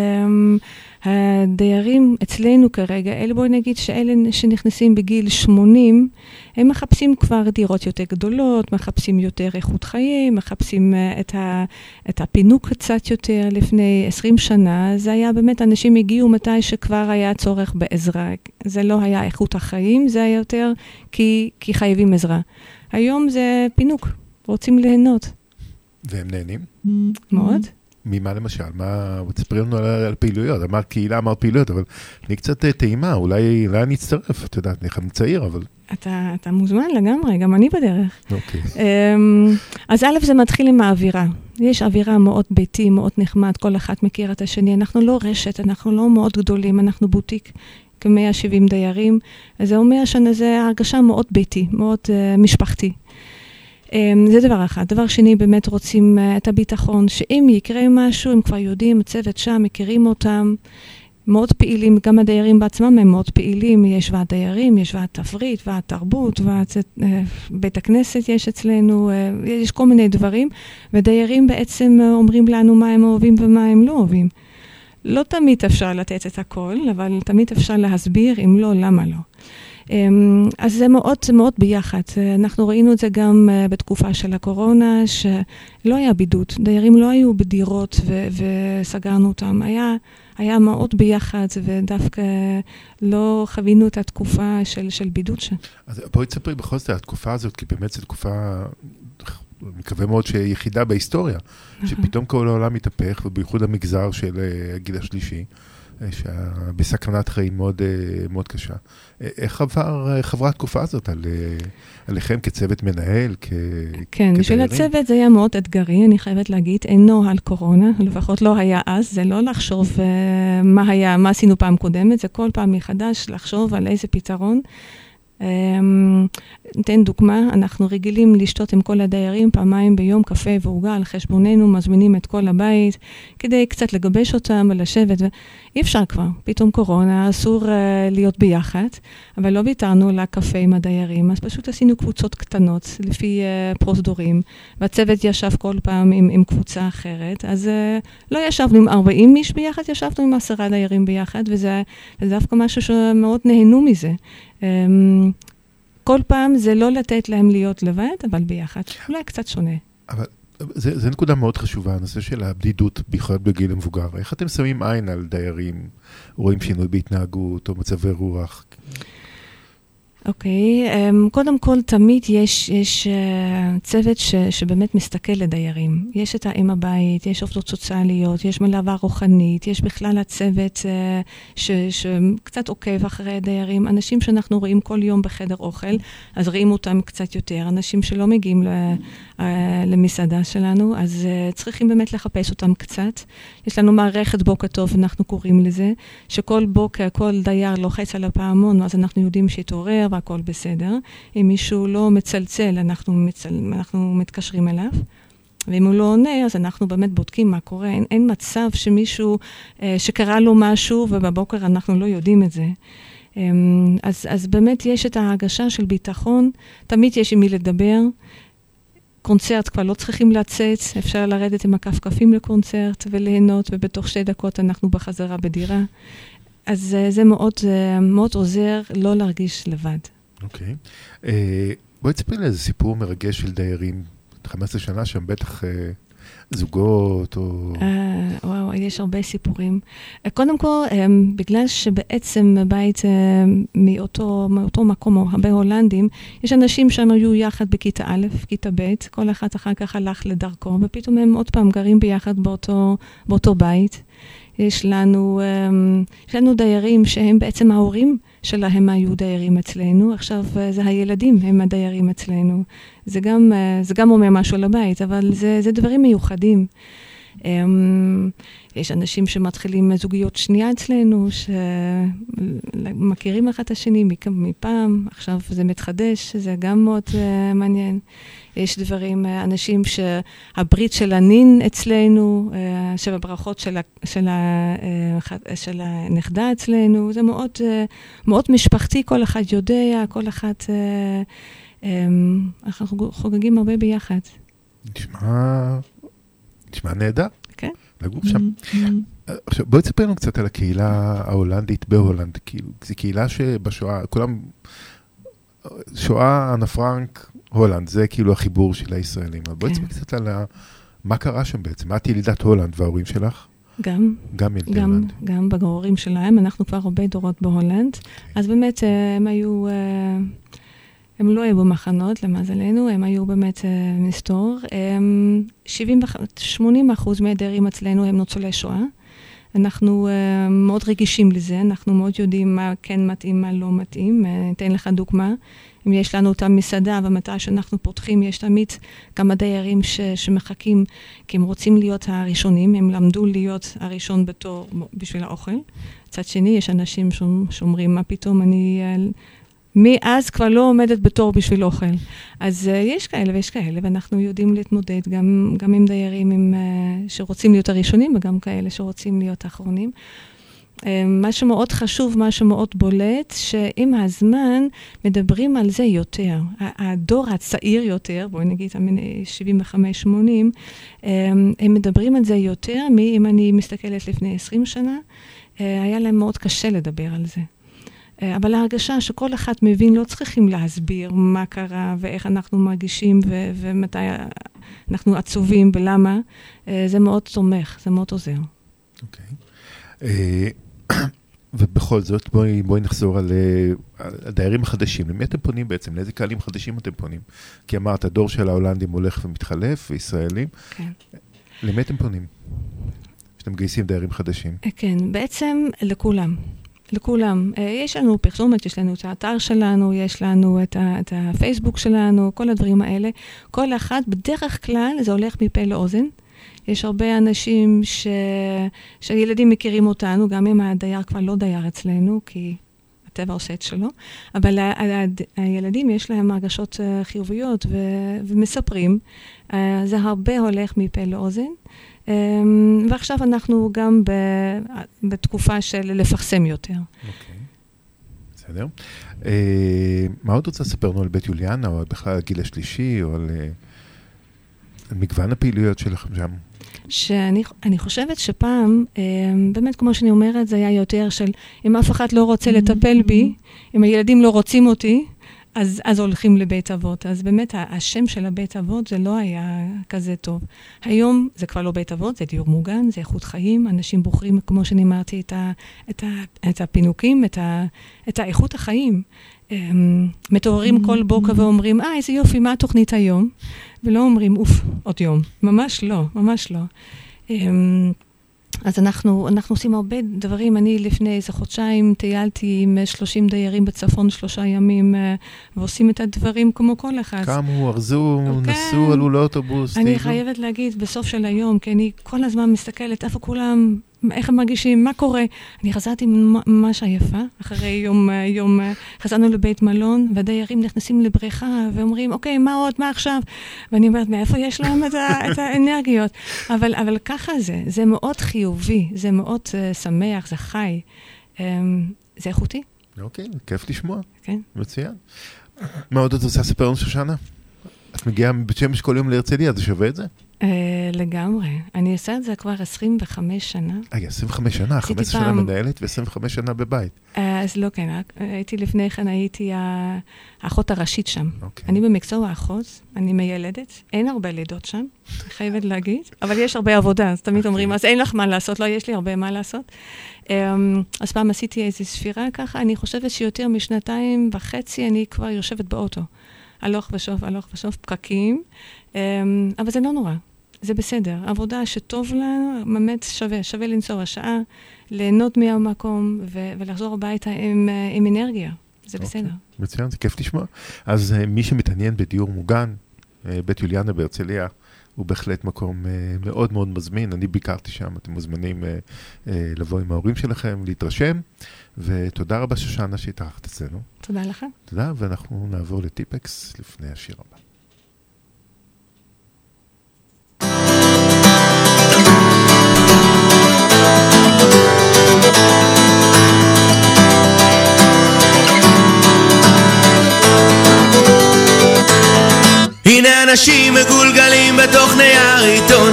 הדיירים אצלנו כרגע, אלה בואי נגיד שאלה שנכנסים בגיל 80, הם מחפשים כבר דירות יותר גדולות, מחפשים יותר איכות חיים, מחפשים את הפינוק קצת יותר. לפני 20 שנה, זה היה באמת, אנשים הגיעו מתי שכבר היה צורך בעזרה. זה לא היה איכות החיים, זה היה יותר כי חייבים עזרה. היום זה פינוק, רוצים ליהנות. והם נהנים? מאוד. ממה למשל? תספרי לנו על פעילויות. אמרת קהילה, אמרת פעילויות, אבל אני קצת טעימה, אולי אני אצטרף, אתה יודע, אני צעיר, אבל... אתה מוזמן לגמרי, גם אני בדרך. אוקיי. אז א' זה מתחיל עם האווירה. יש אווירה מאוד ביתי, מאוד נחמד, כל אחד מכיר את השני. אנחנו לא רשת, אנחנו לא מאוד גדולים, אנחנו בוטיק, כ-170 דיירים. אז זה אומר שזה הרגשה מאוד ביתי, מאוד משפחתי. זה דבר אחד. דבר שני, באמת רוצים את הביטחון, שאם יקרה משהו, הם כבר יודעים, הצוות שם, מכירים אותם, מאוד פעילים, גם הדיירים בעצמם הם מאוד פעילים, יש ועד דיירים, יש ועד תפריט, ועד תרבות, ועד בית הכנסת יש אצלנו, יש כל מיני דברים, ודיירים בעצם אומרים לנו מה הם אוהבים ומה הם לא אוהבים. לא תמיד אפשר לתת את הכל, אבל תמיד אפשר להסביר, אם לא, למה לא. אז זה מאוד ביחד. אנחנו ראינו את זה גם בתקופה של הקורונה, שלא היה בידוד. דיירים לא היו בדירות וסגרנו אותם. היה מאוד ביחד, ודווקא לא חווינו את התקופה של בידוד שם. אז בואי תספרי בכל זאת, התקופה הזאת, כי באמת זו תקופה, מקווה מאוד שיחידה בהיסטוריה, שפתאום כל העולם מתהפך, ובייחוד המגזר של הגיל השלישי, בסכנת חיים מאוד, מאוד קשה. איך חברה התקופה הזאת עליכם כצוות מנהל, כן, בשביל הצוות זה היה מאוד אתגרי, אני חייבת להגיד, אינו על קורונה, לפחות לא היה אז, זה לא לחשוב מה עשינו פעם קודמת, זה כל פעם מחדש לחשוב על איזה פתרון. ניתן דוגמה, אנחנו רגילים לשתות עם כל הדיירים פעמיים ביום קפה ועוגה על חשבוננו, מזמינים את כל הבית כדי קצת לגבש אותם ולשבת, אי אפשר כבר, פתאום קורונה, אסור להיות ביחד, אבל לא ויתרנו לקפה עם הדיירים, אז פשוט עשינו קבוצות קטנות לפי פרוזדורים, והצוות ישב כל פעם עם קבוצה אחרת, אז לא ישבנו עם 40 איש ביחד, ישבנו עם 10 דיירים ביחד, וזה דווקא משהו שמאוד נהנו מזה. כל פעם זה לא לתת להם להיות לבד, אבל ביחד. אולי קצת שונה. אבל זה נקודה מאוד חשובה, הנושא של הבדידות בייחוד בגיל המבוגר. איך אתם שמים עין על דיירים, רואים שינוי בהתנהגות או מצבי רוח? אוקיי, קודם כל תמיד יש צוות שבאמת מסתכל לדיירים. יש את האם הבית, יש עובדות סוציאליות, יש מלווה רוחנית, יש בכלל הצוות שקצת עוקב אחרי דיירים, אנשים שאנחנו רואים כל יום בחדר אוכל, אז רואים אותם קצת יותר, אנשים שלא מגיעים למסעדה שלנו, אז צריכים באמת לחפש אותם קצת. יש לנו מערכת בוקר טוב, אנחנו קוראים לזה, שכל בוקר, כל דייר לוחץ על הפעמון, אז אנחנו יודעים שיתעורר, והכל בסדר. אם מישהו לא מצלצל, אנחנו מתקשרים אליו. ואם הוא לא עונה, אז אנחנו באמת בודקים מה קורה. אין מצב שמישהו, שקרה לו משהו, ובבוקר אנחנו לא יודעים את זה. אז באמת יש את ההרגשה של ביטחון, תמיד יש עם מי לדבר. קונצרט כבר לא צריכים לצאת, אפשר לרדת עם הכפכפים לקונצרט וליהנות, ובתוך 2 דקות אנחנו בחזרה בדירה. אז זה מאוד עוזר לא להרגיש לבד. אוקיי. בואי תספרי לי איזה סיפור מרגש של דיירים, 15 שנה שם בטח זוגות או... וואו, יש הרבה סיפורים. קודם כל, בגלל שבעצם בית מאותו מקום, או הרבה הולנדים, יש אנשים שהם היו יחד בכיתה א', כיתה ב', כל אחד אחר כך הלך לדרכו, ופתאום הם עוד פעם גרים ביחד באותו בית. יש לנו דיירים שהם בעצם ההורים שלהם היו דיירים אצלנו, עכשיו זה הילדים הם הדיירים אצלנו. זה גם אומר משהו לבית, אבל זה דברים מיוחדים. יש אנשים שמתחילים זוגיות שנייה אצלנו, שמכירים אחד את השני מפעם, עכשיו זה מתחדש, זה גם מאוד מעניין. יש דברים, אנשים שהברית של הנין אצלנו, שבברכות של הנכדה אצלנו, זה מאוד משפחתי, כל אחד יודע, כל אחד, אנחנו חוגגים הרבה ביחד. נשמע נהדר. כן. לגור שם. עכשיו, בואי תספר לנו קצת על הקהילה ההולנדית בהולנד. זו קהילה שבשואה, כולם, שואה, אנה פרנק, הולנד, זה כאילו החיבור של הישראלים. בואי תספר קצת על מה קרה שם בעצם. את ילידת הולנד וההורים שלך? גם ילידי הולנד. גם בהורים שלהם, אנחנו כבר הרבה דורות בהולנד. אז באמת הם לא היו במחנות, למזלנו, הם היו באמת מסתור. 80% מהדיירים אצלנו הם ניצולי שואה. אנחנו מאוד רגישים לזה, אנחנו מאוד יודעים מה כן מתאים, מה לא מתאים. אתן לך דוגמה, אם יש לנו את המסעדה ומתי שאנחנו פותחים, יש תמיד כמה דיירים שמחכים, כי הם רוצים להיות הראשונים, הם למדו להיות הראשון בתור בשביל האוכל. מצד שני, יש אנשים שאומרים, מה פתאום אני מאז כבר לא עומדת בתור בשביל אוכל. אז יש כאלה ויש כאלה, ואנחנו יודעים להתמודד גם עם דיירים שרוצים להיות הראשונים, וגם כאלה שרוצים להיות האחרונים. מה שמאוד חשוב, מה שמאוד בולט, שעם הזמן מדברים על זה יותר. הדור הצעיר יותר, בואי נגיד 75-80, הם מדברים על זה יותר, אם אני מסתכלת לפני 20 שנה, היה להם מאוד קשה לדבר על זה. אבל ההרגשה שכל אחד מבין, לא צריכים להסביר מה קרה ואיך אנחנו מרגישים ומתי אנחנו עצובים ולמה, זה מאוד תומך, זה מאוד עוזר. אוקיי. ובכל זאת, בואי נחזור על הדיירים החדשים. למי אתם פונים בעצם? לאיזה קהלים חדשים אתם פונים? כי אמרת, הדור של ההולנדים הולך ומתחלף, וישראלים. כן. למי אתם פונים? שאתם מגייסים דיירים חדשים. כן, בעצם לכולם. לכולם. יש לנו פרסומת, יש לנו את האתר שלנו, יש לנו את הפייסבוק שלנו, כל הדברים האלה. כל אחד, בדרך כלל, זה הולך מפה לאוזן. יש הרבה אנשים שהילדים מכירים אותנו, גם אם הדייר כבר לא דייר אצלנו, כי הטבע עושה את שלו, אבל הילדים יש להם הרגשות חיוביות ומספרים. זה הרבה הולך מפה לאוזן. ועכשיו אנחנו גם בתקופה של לפרסם יותר. אוקיי, בסדר. מה עוד רוצה לספר לנו על בית יוליאנה, או בכלל על הגיל השלישי, או על מגוון הפעילויות שלכם שם? שאני חושבת שפעם, באמת כמו שאני אומרת, זה היה יותר של, אם אף אחד לא רוצה לטפל בי, אם הילדים לא רוצים אותי, אז הולכים לבית אבות. אז באמת השם של הבית אבות זה לא היה כזה טוב. היום זה כבר לא בית אבות, זה דיור מוגן, זה איכות חיים. אנשים בוחרים, כמו שאני אמרתי, את הפינוקים, את האיכות החיים. מתעוררים כל בוקר ואומרים, איזה יופי, מה התוכנית היום? ולא אומרים, עוד יום. ממש לא, ממש לא. אז אנחנו עושים הרבה דברים. אני לפני איזה חודשיים טיילתי עם 30 דיירים בצפון 3 ימים, ועושים את הדברים כמו כל אחד. קמו, ארזו, נסעו, עלו לאוטובוס. אני חייבת להגיד, בסוף של היום, כי אני כל הזמן מסתכלת, איפה כולם, איך הם מרגישים, מה קורה. אני חזרתי ממש עייפה, אחרי יום חזרנו לבית מלון, והדיירים נכנסים לבריכה, ואומרים, אוקיי, מה עוד, מה עכשיו? ואני אומרת, מאיפה יש להם את האנרגיות? אבל ככה זה מאוד חיובי, זה מאוד שמח, זה חי, זה איכותי. אוקיי, כיף לשמוע. כן. מצוין. מה עוד את רוצה לספר לנו, שושנה? את מגיעה מבית שמש כל יום להרצליה, זה שווה את זה? לגמרי. אני עושה את זה כבר 25 שנה. 25 שנה, 15 שנה מנהלת ו25 שנה בבית. אז לא כן, לפני כן הייתי האחות הראשית שם. אני במקצוע האחות, אני מיילדת, אין הרבה לידות שם, חייבת להגיד, אבל יש הרבה עבודה, אז תמיד אומרים, אז אין לך מה לעשות, לא, יש לי הרבה מה לעשות. אז פעם עשיתי איזו ספירה ככה, אני חושבת שיותר מ2.5 אני כבר יושבת באוטו. הלוך ושוב, פקקים, אבל זה לא נורא, זה בסדר. עבודה שטוב לנו, באמת שווה לנסוע שעה, ליהנות מהמקום ולחזור הביתה עם אנרגיה, זה בסדר. מצוין, זה כיף לשמוע. אז מי שמתעניין בדיור מוגן, בית יוליאנה בהרצליה, הוא בהחלט מקום מאוד מאוד מזמין. אני ביקרתי שם, אתם מוזמנים לבוא עם ההורים שלכם, להתרשם, ותודה רבה שושנה שהתארחת אצלנו. תודה לך. תודה, ואנחנו נעבור לטיפקס לפני השיר הבא. הנה אנשים מגולגלים בתוך נייר עיתון,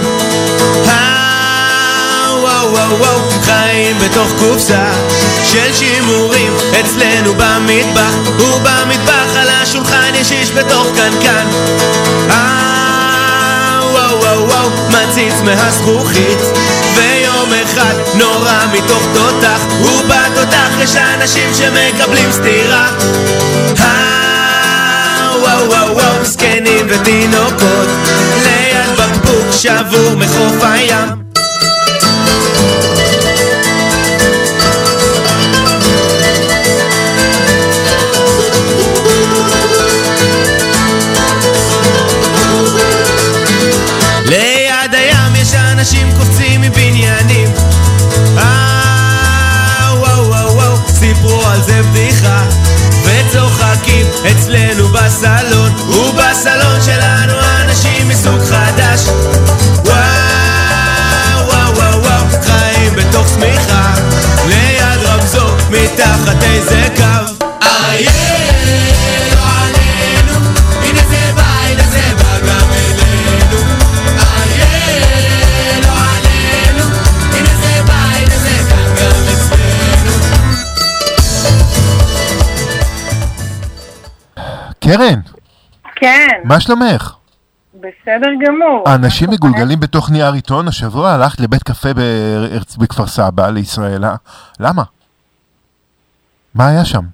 וואו וואו וואו, חיים בתוך קופסה של שימורים אצלנו במטבח, ובמטבח על השולחן יש איש בתוך קנקן, וואו וואו וואו, מציץ מהזכוכית, ויום אחד נורא מתוך תותח, ובתותח יש אנשים שמקבלים סתירה, וואו וואו וואו, סקנים ותינוקות ליד בקבוק שבור מחוף הים. ליד הים יש אנשים קופצים מבניינים, וואו וואו וואו, סיפרו על זה בדיחה וצוחקים קרן. כן. מה שלומך? בסדר גמור. האנשים מגולגלים בתוך נייר עיתון, השבוע הלכת לבית קפה בכפר סבא, לישראל. למה? מה היה שם?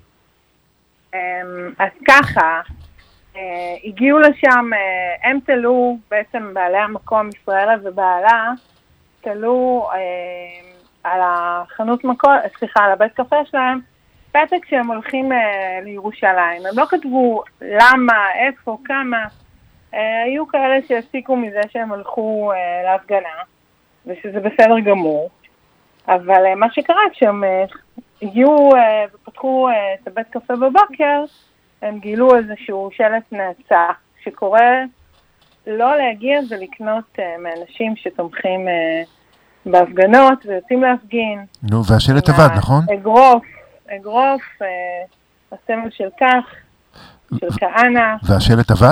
אז ככה, הגיעו לשם, הם תלו, בעצם בעלי המקום, ישראלה ובעלה, תלו על החנות מקום, סליחה, על הבית קפה שלהם, פתק שהם הולכים לירושלים. הם לא כתבו למה, איפה, כמה. היו כאלה שהפסיקו מזה שהם הלכו להפגנה, ושזה בסדר גמור. אבל מה שקרה, כשהם הגיעו ופתחו את הבית קפה בבוקר, הם גילו איזשהו שלט נאצה, שקורא לא להגיע ולקנות מאנשים שתומכים בהפגנות ויוצאים להפגין. נו, והשלט עבד, נכון? אגרוף, הסמל של כך, של כהנה. והשלט עבד?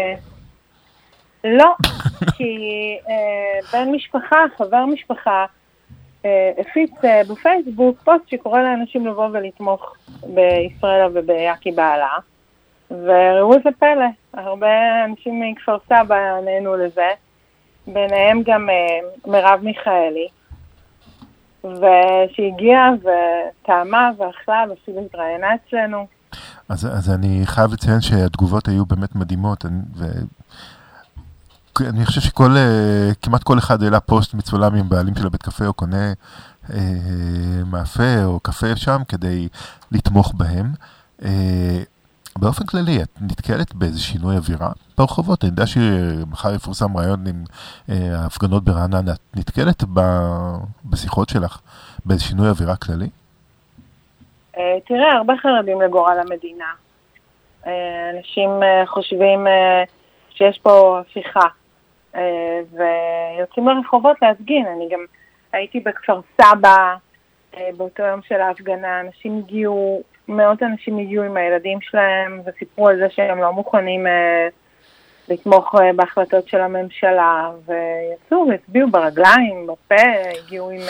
לא, כי בן משפחה, חבר משפחה, הפיץ בפייסבוק פוסט שקורא לאנשים לבוא ולתמוך בישראל וביאקי בעלה, וראו איזה פלא, הרבה אנשים מכפר סבא נהנו לזה, ביניהם גם מרב מיכאלי, ושהגיעה וטעמה ואכלה ואפילו התראיינה אצלנו. אז אני חייב לציין שהתגובות היו באמת מדהימות, אני חושב שכמעט כל אחד העלה פוסט מצולם עם בעלים של הבית קפה, או קונה מאפה או קפה שם כדי לתמוך בהם. באופן כללי, את נתקלת באיזה שינוי אווירה ברחובות? אני יודע שמחר יפורסם רעיון עם ההפגנות ברעננה. את נתקלת בשיחות שלך באיזה שינוי אווירה כללי? תראה, הרבה חרדים לגורל המדינה. אנשים חושבים שיש פה הפיכה, ויוצאים לרחובות להפגין. אני גם הייתי בכפר סבא באותו יום של ההפגנה, מאות אנשים הגיעו עם הילדים שלהם וסיפרו על זה שהם לא מוכנים לתמוך בהחלטות של הממשלה, ויצאו והצביעו ברגליים, בפה, הגיעו עם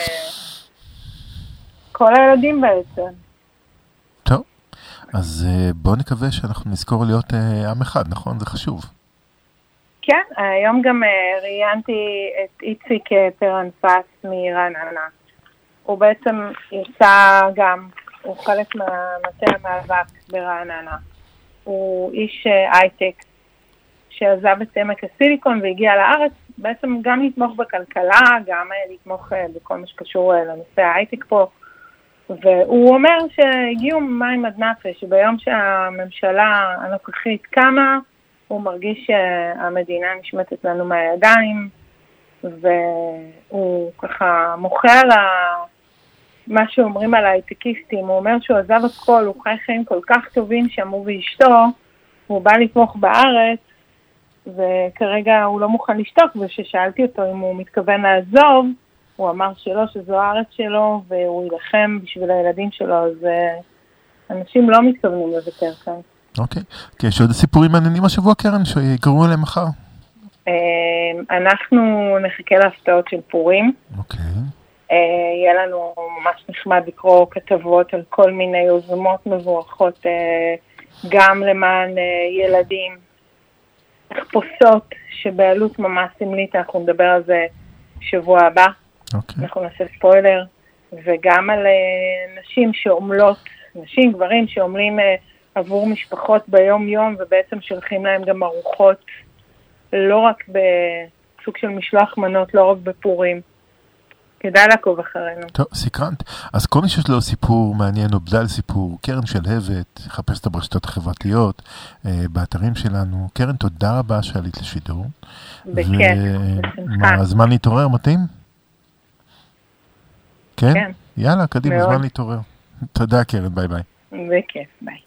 כל הילדים בעצם. טוב, אז בואו נקווה שאנחנו נזכור להיות עם אחד, נכון? זה חשוב. כן, היום גם ראיינתי את איציק פרנפס מרעננה. הוא בעצם יצא גם, הוא חלק מהמטה המאבק ברעננה. הוא איש הייטק שעזב את עמק הסיליקון והגיע לארץ, בעצם גם לתמוך בכלכלה, גם לתמוך בכל מה שקשור לנושא ההייטק פה. והוא אומר שהגיעו מים עד נפש, שביום שהממשלה הנוכחית קמה, הוא מרגיש שהמדינה נשמטת לנו מהידיים, והוא ככה מוחה על מה שאומרים על ההייטקיסטים. הוא אומר שהוא עזב הכל, הוא חי חיים כל כך טובים שם הוא ואשתו, הוא בא לתמוך בארץ, וכרגע הוא לא מוכן לשתוק, וששאלתי אותו אם הוא מתכוון לעזוב, הוא אמר שלא, שזו הארץ שלו, והוא ילחם בשביל הילדים שלו, אז אנשים לא מתכוונים לוותר כאן. אוקיי, כי יש עוד סיפורים מעניינים השבוע, קרן, שיגרו אליהם מחר. אנחנו נחכה להפתעות של פורים. אוקיי. יהיה לנו ממש נחמד לקרוא כתבות על כל מיני יוזמות מבורכות, גם למען ילדים, תחפושות שבעלות ממש סמלית, אנחנו נדבר על זה שבוע הבא. אוקיי. אנחנו נעשה ספוילר, וגם על נשים שעומלות, נשים, גברים שעומלים עבור משפחות ביום יום, ובעצם שולחים להם גם ארוחות, לא רק בסוג של משלוח מנות, לא רק בפורים. כדאי לעקוב אחרינו. טוב, סקרנט. אז כל מי שיש לו סיפור מעניין או בדל סיפור, קרן שלהבת, חפש את הברשתות החברתיות, באתרים שלנו. קרן, תודה רבה שעלית לשידור. בכיף, בשמחה. הזמן להתעורר, מתאים? כן? כן. יאללה, קדימה, זמן להתעורר. תודה, קרן, ביי ביי. בכיף, ביי.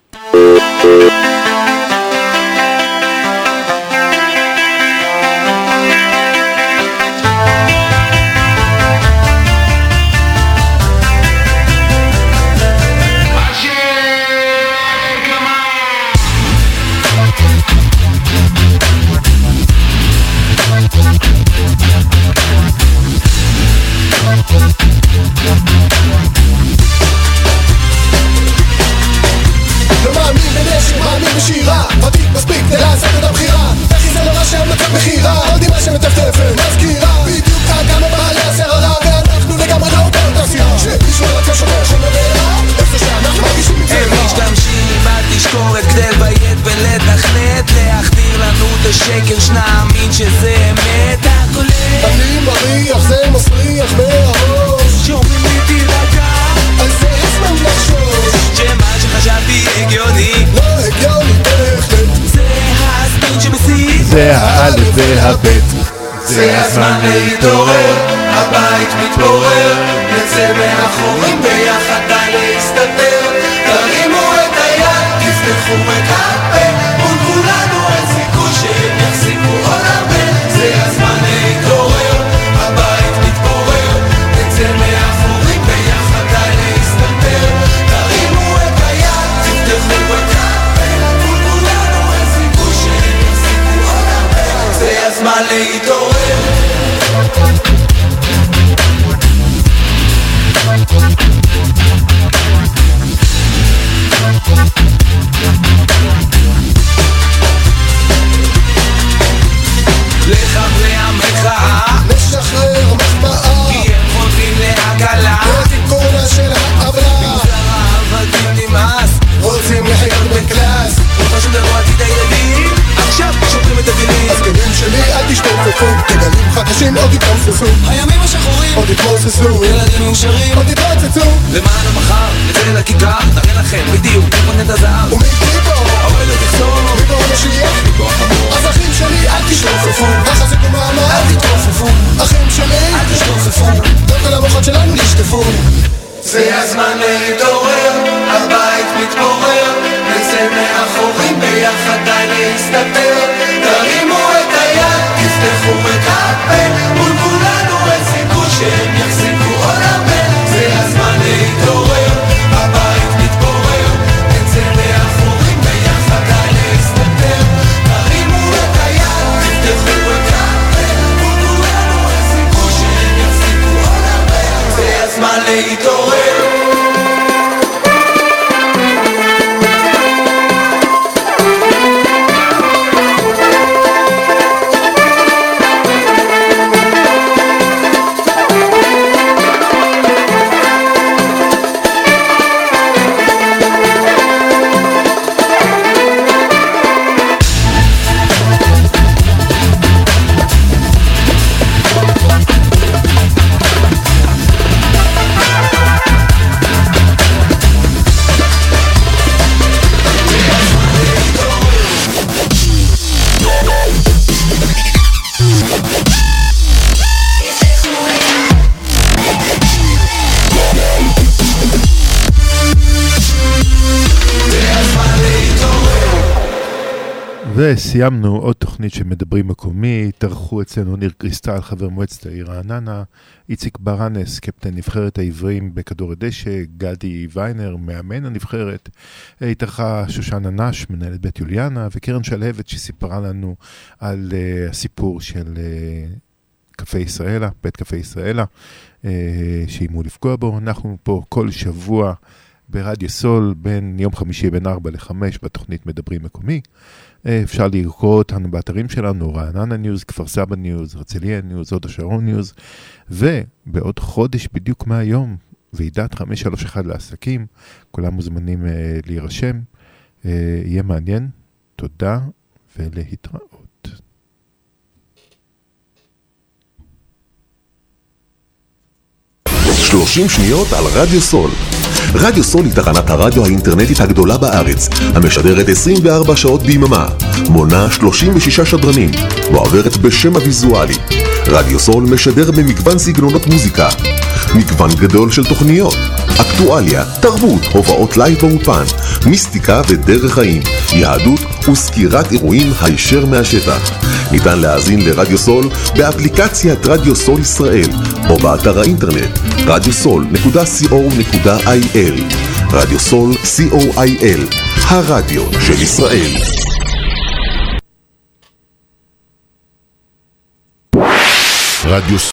ומאמין בנשק, מאמין בשירה שקר שנאמין שזה אמת הקולט אני מריח זה מסריח מהראש שאומרים לי תירגע על זה הזמן לחשוש שמה שחשבתי הגיוני לא הגיוני בהחלט זה הספין שמסית זה האלף והבית זה הזמן להתעורר הבית מתפורר נצא מאחורים ביחד די להסתתר תרימו את היד תפתחו את הפה מול כולנו אין סיכוי שהם יחזיקו עוד הרבה זה הזמן להתעורר הבית מתפורר נצא מאחורים ביחד די להסתתר תרימו את היד תפתחו את הפה מול כולנו אין סיכוי שהם יחזיקו עוד הרבה זה הזמן להתעורר לחברי המחאה לשחרר מחמאה כי הם חותרים להקלה לתיקונה של העברה במגזר העבדים נמאס רוצים לחיות בקלאס לא חשוב לנו עתיד הילדים עכשיו שוברים את הבינים הזקנים שלי אל תשתופפו תגלים חדשים עוד יתנוססו הימים השחורים עוד יתמוססו ילדים מאושרים עוד יתרוצצו למען המחר נצא לכיכר נראה לכם בדיוק איפה נט הזהב ומגיבו האוהל עוד יחזור מבור משיח מבור חמור אז אחים שלי אל תשתופפו החזיקו מעמד אל תתרופפו אחים שלי אל תשתופפו לא כל המוחות שלנו נשטפו זה הזמן להתעורר הבית מתפורר נצא מאחורים ביחד די להסתתר תרימו את היד תפתחו את הפה מול כולנו אין סיכוי שהם יחזיקו עוד הרבה זה הזמן להתעורר הבית מתפורר נצא מאחורים ביחד די להסתתר תרימו את היד תפתחו את הפה מול כולנו אין סיכוי שהם יחזיקו עוד הרבה זה הזמן להתעורר וסיימנו עוד תוכנית שמדברים מקומי, תרחו אצלנו ניר קריסטל, חבר מועצת העיר רעננה, איציק ברנס, קפטן נבחרת העברים בכדור הדשא, גדי ויינר, מאמן הנבחרת, התארחה שושנה נש, מנהלת בית יוליאנה, וקרן שלהבת שסיפרה לנו על הסיפור של קפה ישראלה, בית קפה ישראלה, שאימו לפגוע בו. אנחנו פה כל שבוע ברדיו סול, בין יום חמישי בין 4 ל-5 בתוכנית מדברים מקומי. אפשר לקרוא אותנו באתרים שלנו, רעננה ניוז, כפר סבא ניוז, הרצליה ניוז, הוד השרון ניוז, ובעוד חודש בדיוק מהיום, ועידת 531 לעסקים, כולם מוזמנים להירשם, יהיה מעניין, תודה ולהתראות. שלושים שניות על רדיו סול. רדיו סול היא תחנת הרדיו האינטרנטית הגדולה בארץ, המשדרת 24 שעות ביממה, מונה 36 שדרנים, ועוברת בשם הוויזואלי. רדיו סול משדר במגוון סגנונות מוזיקה, מגוון גדול של תוכניות, אקטואליה, תרבות, הופעות לייב באופן, מיסטיקה ודרך חיים, יהדות וסקירת אירועים הישר מהשטח. ניתן להאזין לרדיו סול באפליקציית רדיו סול ישראל או באתר האינטרנט radiosol.co.il. רדיו סול co.il, הרדיו של ישראל. רדיו